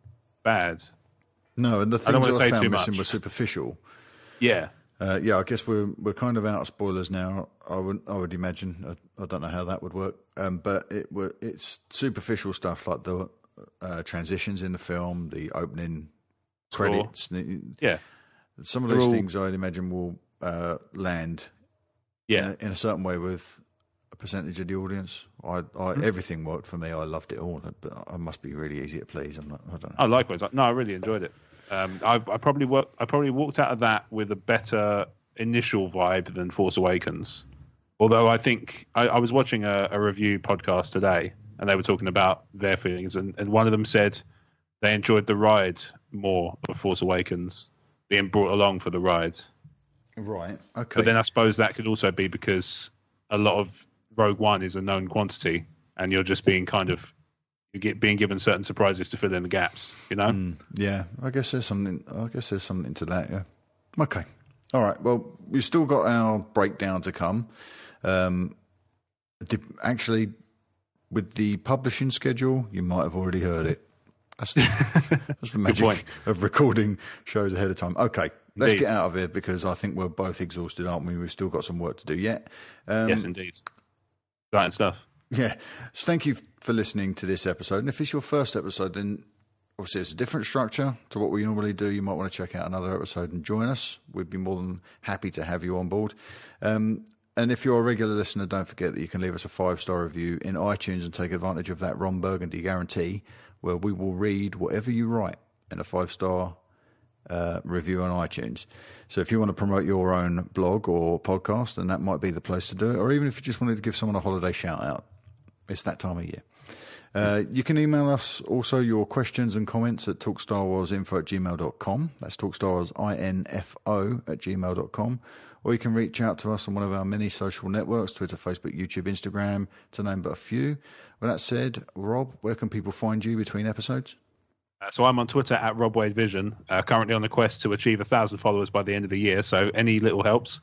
bad. No, and the I don't things want to I say found too missing much. were superficial. Yeah, Uh, yeah, I guess we're we're kind of out of spoilers now. I would I would imagine. I, I don't know how that would work, um, but it were it's superficial stuff like the uh, transitions in the film, the opening Score. credits. the- yeah, Some of They're those all- things I'd imagine will uh, land yeah. in, a, in a certain way with a percentage of the audience. I, I Mm-hmm. everything worked for me. I loved it all, but I must be really easy to please. I'm not. I don't know. Oh, likewise. No, I really enjoyed it. Um, I, I probably worked, I probably walked out of that with a better initial vibe than Force Awakens. Although I think I, I was watching a, a review podcast today, and they were talking about their feelings, and, and one of them said they enjoyed the ride more of Force Awakens, being brought along for the ride. Right. Okay. But then I suppose that could also be because a lot of Rogue One is a known quantity, and you're just being kind of you get being given certain surprises to fill in the gaps. You know. Mm, yeah, I guess there's something. I guess there's something to that. Yeah. Okay. All right. Well, we've still got our breakdown to come. Um, di- actually, with the publishing schedule, you might have already heard it. That's the, that's the magic point. of recording shows ahead of time. Okay, let's Indeed. get out of here because I think we're both exhausted, aren't we? We've still got some work to do yet. Um, Yes, indeed. Exciting stuff. Yeah. So thank you for listening to this episode. And if it's your first episode, then obviously it's a different structure to what we normally do. You might want to check out another episode and join us. We'd be more than happy to have you on board. Um, and if you're a regular listener, don't forget that you can leave us a five-star review in iTunes and take advantage of that Ron Burgundy guarantee, where we will read whatever you write in a five-star uh, review on iTunes. So if you want to promote your own blog or podcast, then that might be the place to do it. Or even if you just wanted to give someone a holiday shout-out. It's that time of year. Uh, you can email us also your questions and comments at talkstarwarsinfo at gmail dot com. That's talkstarwarsinfo at gmail dot com. Or you can reach out to us on one of our many social networks, Twitter, Facebook, YouTube, Instagram, to name but a few. With that said, Rob, where can people find you between episodes? Uh, so I'm on Twitter at Rob Wade Vision, uh, currently on the quest to achieve a thousand followers by the end of the year. So any little helps.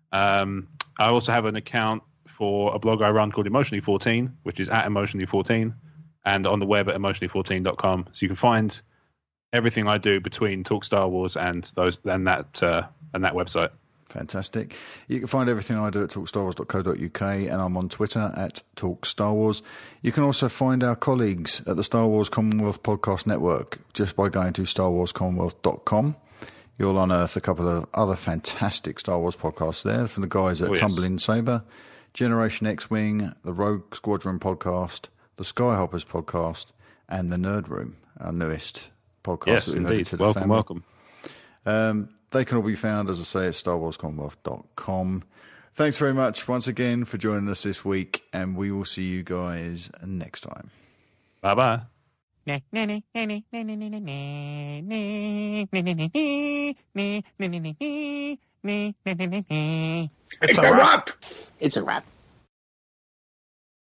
Um, I also have an account for a blog I run called Emotionally fourteen, which is at Emotionally fourteen, and on the web at emotionally fourteen dot com. So you can find everything I do between Talk Star Wars and those and that uh, and that website. Fantastic. You can find everything I do at talk star wars dot co dot U K, and I'm on Twitter at talkstarwars. You can also find our colleagues at the Star Wars Commonwealth Podcast Network just by going to star wars commonwealth dot com. You'll unearth a couple of other fantastic Star Wars podcasts there from the guys at Oh, yes. Tumbling Saber, Generation X-Wing, the Rogue Squadron podcast, the Skyhoppers podcast, and the Nerd Room, our newest podcast. Yes, that we've added indeed. to the Welcome, family. welcome. Um, they can all be found, as I say, at star wars commonwealth dot com. Thanks very much once again for joining us this week, and we will see you guys next time. Bye bye. It's a wrap. It's a wrap.